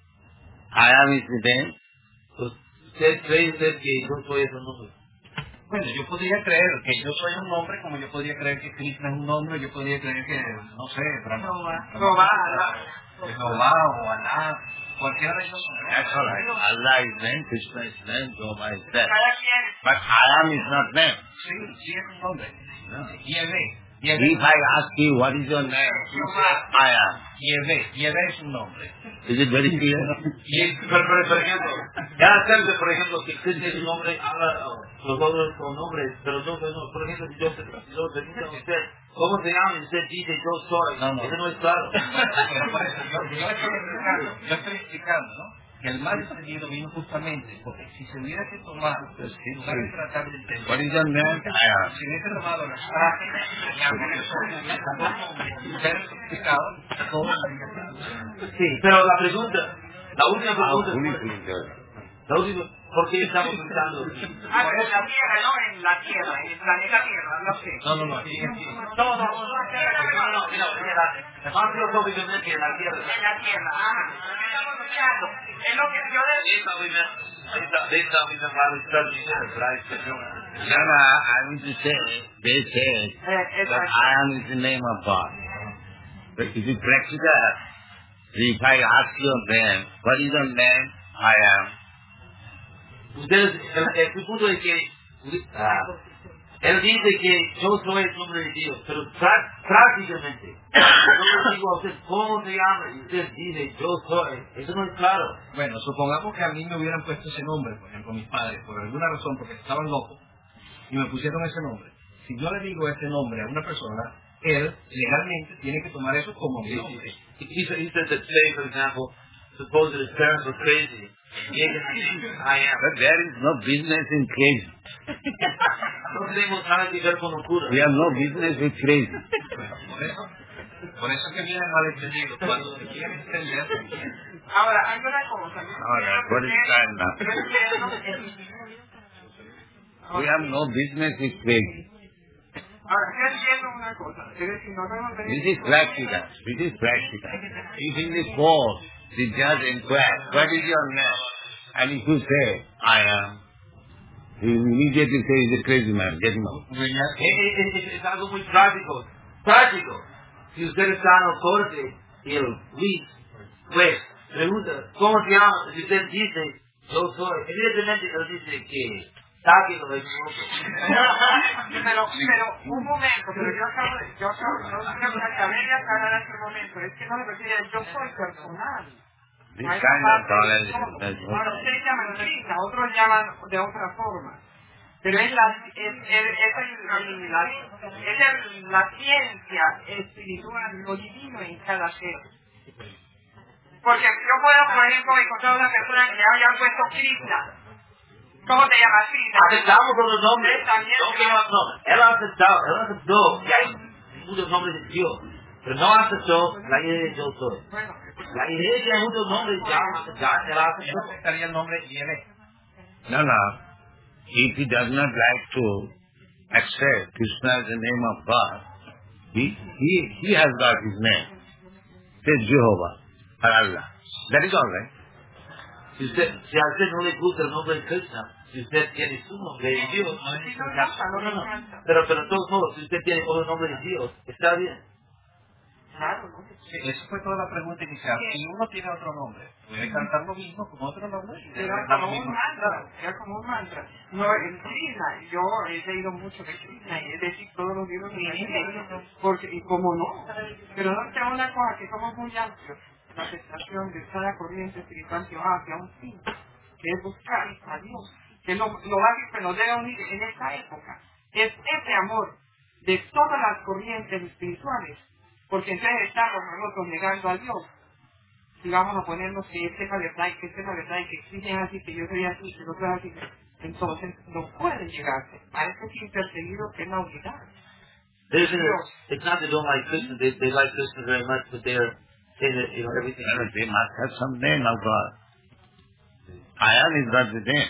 I am is the name? So, usted cree usted que yo soy ese nombre. bueno, yo podría creer que yo soy un nombre, como yo podría creer que Krishna es un nombre, yo podría creer que, no sé, Brahma, Jehová, Alá. Jehová o Alá, cualquiera de ellos. That's all right. Allah is name, Krishna is name, Jehovah is name. Cada quien. But I am is not name. Sí, sí es un nombre. No. Yahvé, If Yahvé, I ask you what is your name, you say I am. Yahvé, Yahvé es un nombre. Is it very clear? Y, pero, pero, por ejemplo, ya acerca, por ejemplo, que Krishna es un nombre, habla oh, los otros con nombres, pero no, no, por ejemplo, si yo te yo te pregunto a usted, ¿cómo se llama? Y usted dice, yo soy. No, no. Eso no es claro. Pero por eso, yo, yo estoy explicando, yo estoy explicando, ¿no? Que el malentendido vino justamente porque si se hubiera que tomar, en lugar de tratar de entender, What is your name? I am. si hubiese tomado las frases y hubiese explicado todo el día. Sí, pero la pregunta, la última How pregunta, foolish is that? la última, ¿por qué estamos pensando? Ah, pero en la Tierra, no en la Tierra, en el planeta Tierra, no sé. No, no, no, aquí, aquí. No, no, no, no, No, no, mira, mira, más filosóficamente en la tierra. en la Tierra. Ah, ¿qué estamos luchando? Es lo que yo They decía. thought we meant, they thought, they thought we meant why we study this, but I said, no. No, no, I mean to say, they say Eh, that I am is the name of God. But is it practical? If I ask your name, what is your name? I am. Ustedes, el, el, el punto es que, ah, él dice que yo soy el nombre de Dios, pero prá- prácticamente, yo le digo a usted, ¿cómo se llama? Y usted dice, yo soy. Eso no es claro. Bueno, supongamos que a mí me hubieran puesto ese nombre, por ejemplo, mis padres, por alguna razón, porque estaban locos, y me pusieron ese nombre. Si yo le digo ese nombre a una persona, él legalmente tiene que tomar eso como mi nombre. He, he said he said that, say, for example, suppose that his parents were crazy. He can think, I am. But there is no business in crazy. No tenemos nada que ver con locura. We have no business with crazy. Por eso, por eso que viene el malentendido. Cuando se quiere entender, se entiende. Ahora, hay una cosa. Ahora, what is that now? Yo entiendo, We have no business with crazy. Ahora, yo entiendo una cosa, es decir, no tenemos que... This is practical. This is practical. If in the court, the judge inquires, what is your name? And if you say, I am, he immediately say, he's a crazy man, get him out. Es, es, es, es algo muy práctico. Práctico. Si usted está en la corte y el juez, pues, pregunta, ¿cómo se llama? Si usted dice, yo soy, evidentemente él dice que sáquelo de su grupo. pero, pero, un momento, pero yo acabo de, yo acabo, no, no, acabé de aclarar hace un momento, es que no le refiere al yo soy personal. This kind of knowledge, that's what. Ahora, ustedes llaman risa, otros llaman de otra forma. Pero es la, es, es, es, el, la, es el, la ciencia espiritual, lo divino en cada ser. Porque yo puedo, por ejemplo, encontrar una persona que haya puesto Krishna. ¿Cómo te llamas, Krishna? Aceptamos los nombres. También. No, que no, no. Él aceptó, él aceptó que hay muchos nombres de Dios. Pero no aceptó la idea de yo soy. Bueno, La idea de que hay muchos nombres ya, ya él aceptó. aceptaría el nombre Y M. No, no. If he does not like to accept Krishna as the name of God, he, he, he has got his name. Says Jehovah or Allah. That is all right. Si, usted, si a usted no le gusta el nombre de Krishna, si usted tiene su nombre de Dios, no es no, no, no. Pero, pero de todos modos, si usted tiene otro nombre de Dios, está bien. claro, ¿no? Sí, esa fue toda la pregunta inicial. Si uno tiene otro nombre, puede cantar lo mismo con otro nombre. y Era cantar lo como un mismo. mantra, era como un mantra. No, en Krishna, yo he leído mucho de Krishna, y es decir, todos los libros de Krishna, porque, y como no, pero no es una cosa que somos muy amplios, la aceptación de cada corriente espiritual que va hacia un fin, que es buscar a Dios, que lo, lo básico que nos debe unir en esta época, es ese amor de todas las corrientes espirituales, porque entonces estamos nosotros negando a Dios. Si vamos a ponernos que este es la verdad y que este es la verdad y que existen así, que yo soy así, que el otro es así, entonces no pueden llegarse a ese fin perseguido que es la unidad. There's a, it's not they don't like Krishna, they, they like Krishna very much, but they're saying that, you know, everything. And they must have some name of God. I am is not the name.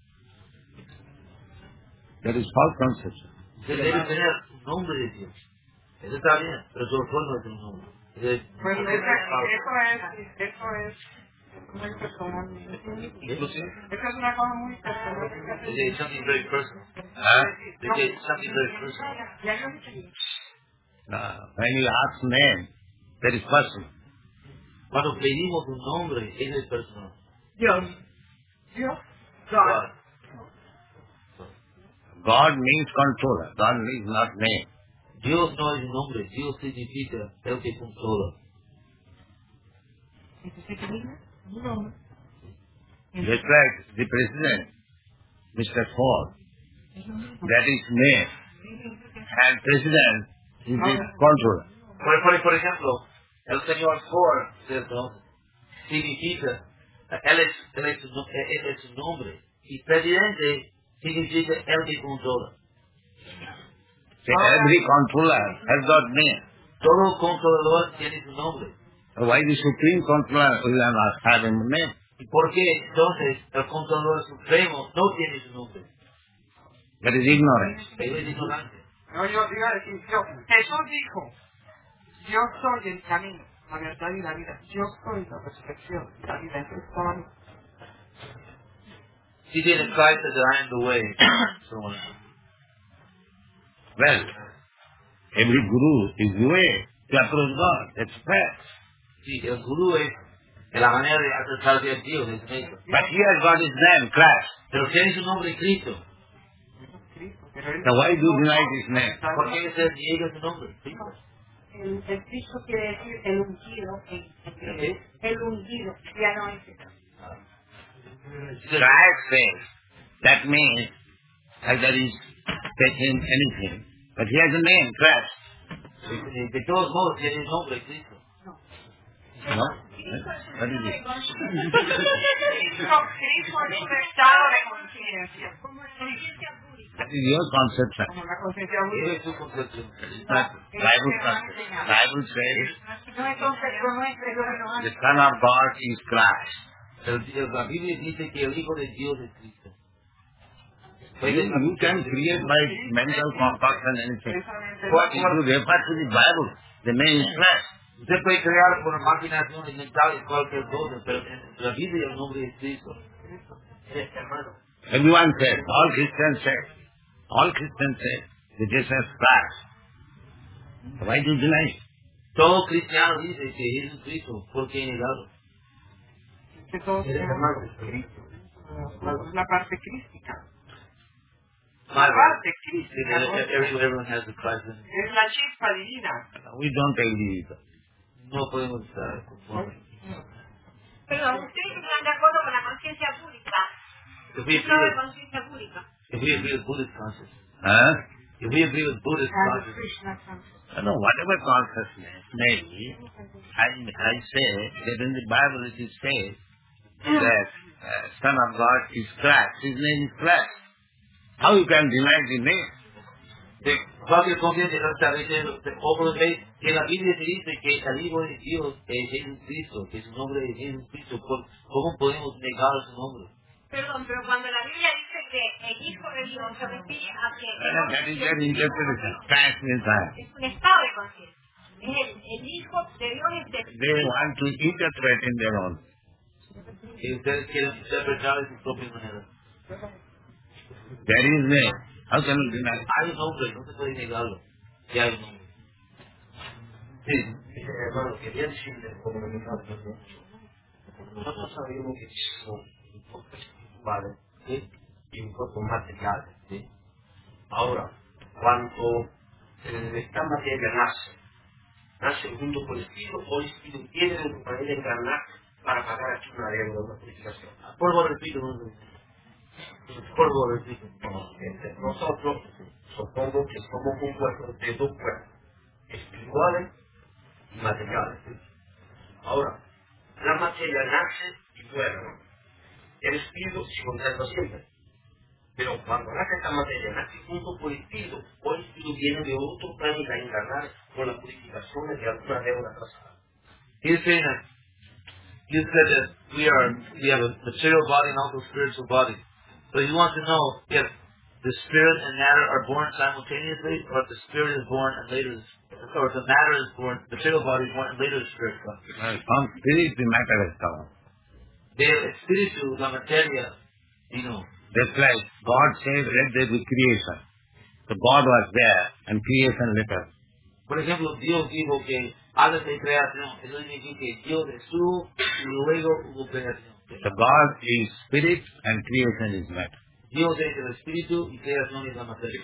That is false conception. They deben tener un nombre de Dios. Eso está bien, pero yo soy no es un nombre. Es- Pues es- eso, es- es, eso es muy personal. Inclusive, Eso es una cosa muy personal. they say something very personal. Huh? They say something very personal. Ya yo dije, Uh, when you ask name, that is personal. Cuando pedimos un nombre, eso es personal. Dios, Dios, God. God means controller. God means not name. Dios no es un nombre, Dios significa el que controla. Just like the president, Mister Ford, that is name. And president is the controller. Por, por, por ejemplo, el señor Ford, ¿cierto? Significa, él es, él es, su, no- él es su nombre. Y presidente significa el que controla. So every controller has got name. Todo controlador tiene su nombre. So why the supreme controller will not have a name? ¿Y por qué entonces el controlador supremo no tiene su nombre? That is ignorance. Él es ignorante. no, yo iba a decir, yo, Jesús dijo, yo soy el camino, la verdad y la vida. Yo soy la resurrección y la vida. Entonces, estaba ahí. He didn't try to I am the way. So on. Well, every guru is the way to approach God. That's fact. Sí, el gurú es la manera de acercarse a Dios, es eso. But he has got his name, Christ. Pero tiene su nombre Cristo. Cristo, pero él So why do you deny his name? ¿Por qué se niega su nombre? Cristo. El, el Cristo quiere decir el ungido en, en griego. El ungido, ya no es eso. Christ says, that means either he's taking anything, but he has a name, Christ. De, de todos modos tiene el nombre Cristo. No? What is it? Cristo, Cristo es un estado de conciencia. That is your conception. Como la conciencia Esa budista. es su concepción. It's not Bible concept. Bible says No es concepto nuestro, es lo que nos the hace. Son of God is Christ. Pero la Biblia dice que el Hijo de Dios es Cristo. You, you can create by mental concoction anything. But if you refer to the Bible, the name is flesh. Usted puede crear por imaginación mental cualquier cosa, pero en la Biblia el nombre es Cristo. Eh, hermano. Everyone says, all Christians say, all Christians say, that Jesus is flesh. Why do you deny it? Todo cristiano dice que Jesús es Cristo, ¿por qué negarlo? Que todos Eres tenemos hermano. Cristo. Es la parte crística. My La parte God. crística. Everyone, everyone has the Christ in them. Es la chispa divina. We don't agree with that. No podemos estar conformes. Perdón, ustedes están de acuerdo con la conciencia pública. If we Estado agree de with, conciencia pública. if we agree with Buddhist consciousness, Huh? if we agree with Buddhist Hare consciousness, Krishna consciousness. No, whatever consciousness may be, I, I say that in the Bible it is said that uh, Son of God is Christ. His name is Christ. How you can deny the name? de cualquier conciencia no está diciendo, ojo de fe, que la Biblia se dice que el Hijo de Dios es Jesucristo, que su nombre es Jesucristo. ¿Cómo podemos negar su nombre? Perdón, pero cuando la Biblia dice que el Hijo de Dios se refiere a que Uh, that is their interpretation. Christ means I. es un estado de conciencia. Es el, el Hijo de Dios es de They want to interpret in their own. Y ustedes quieren interpretar de su propia manera. There is name. How can you deny? Hay un nombre, no se puede negarlo. Ya hay un nombre. Sí, hermano, quería decirle como mi nosotros sabemos que son un cuerpo espiritual, ¿sí? Y un cuerpo material, ¿sí? Ahora, cuando eh, esta materia nace, nace junto con el espíritu, o el espíritu tiene de su manera encarnar para pagar aquí una deuda, una purificación. Por favor, repito. Por favor, repito. Este, nosotros supongo que somos un cuerpo de dos cuerpos, espirituales y materiales. ¿Sí? Ahora, la materia nace y muere, ¿no? El espíritu se conserva siempre. Pero cuando nace esta materia, nace junto con el espíritu, o el espíritu viene de otro planeta a encarnar por la purificación de alguna deuda pasada. He's saying that you said that we are we have a material body and also spiritual body. So he wants to know if the spirit and matter are born simultaneously, or if the spirit is born and later, or if the matter is born, the material body is born and later the spirit comes. Uh, From spirit the matter has come. Del espíritu, la materia, you know. Just like God said, let there be creation. So God was there and creation later. Por ejemplo, Dios dijo que hágase creación. Eso significa que Dios estuvo y luego hubo creación. So God is spirit and creation is matter. Dios es el espíritu y creación es la materia.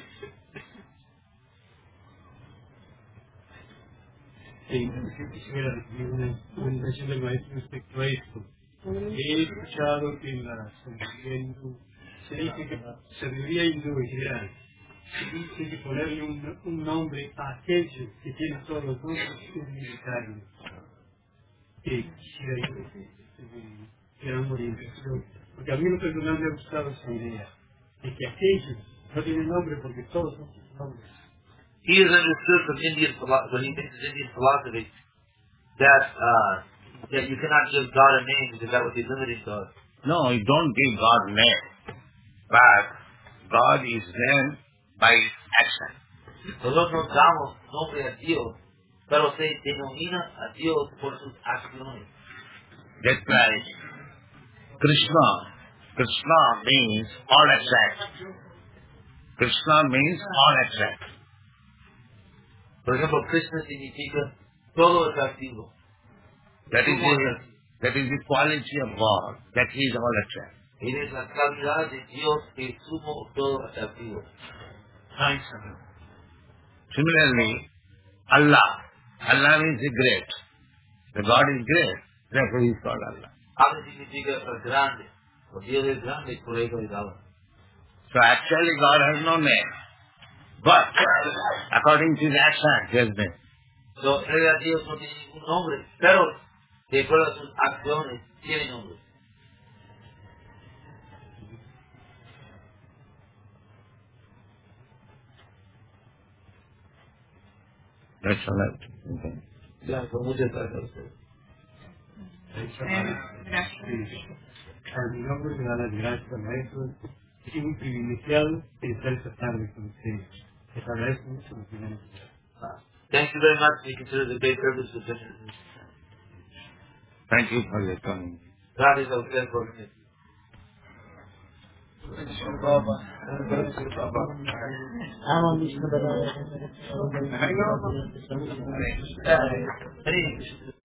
Sí, yo quisiera recibir una, una impresión del maestro respecto a esto. He escuchado que en la sabiduría hindú se dice que sabiduría hindú en general se dice que ponerle un, un nombre a aquello que tiene todos los nombres es necesario. Que quisiera yo que era una orientación, porque a mí lo personal me ha gustado esa idea de que aquello no tiene nombre porque todos son sus nombres. He has understood from Indian philosophy, when he thinks of Indian philosophy, that uh, that you cannot give God a name because that would be limiting God. No, you don't give God name. But God is named by action. Nosotros damos nombre a Dios, pero se denomina a Dios por sus acciones. Just like Krishna. Krishna means all exact. Krishna means all exact. Por ejemplo, Krishna significa todo es activo. That is the, that is the quality of God, that He is all exact. Es la calidad de Dios que es sumo todo es activo. Similarly, Allah. Allah means the great. The God is great, therefore He is called Allah. Allah significa grande. Porque Dios es grande, por eso es Allah. So actually God has no name. But according to His action, He has name. So, en realidad Dios no tiene ningún nombre, pero de acuerdo a sus acciones tiene nombre. That's all right. Okay. Ya, con muchas gracias a ustedes. A mi nombre me da las gracias, maestro, Es muy privilegiado estar esta tarde con ustedes. Les agradezco mucho mi primera invitación. Thank you very much. We consider the great privilege of this. Thank you for your coming. God is our good for me. Amo mis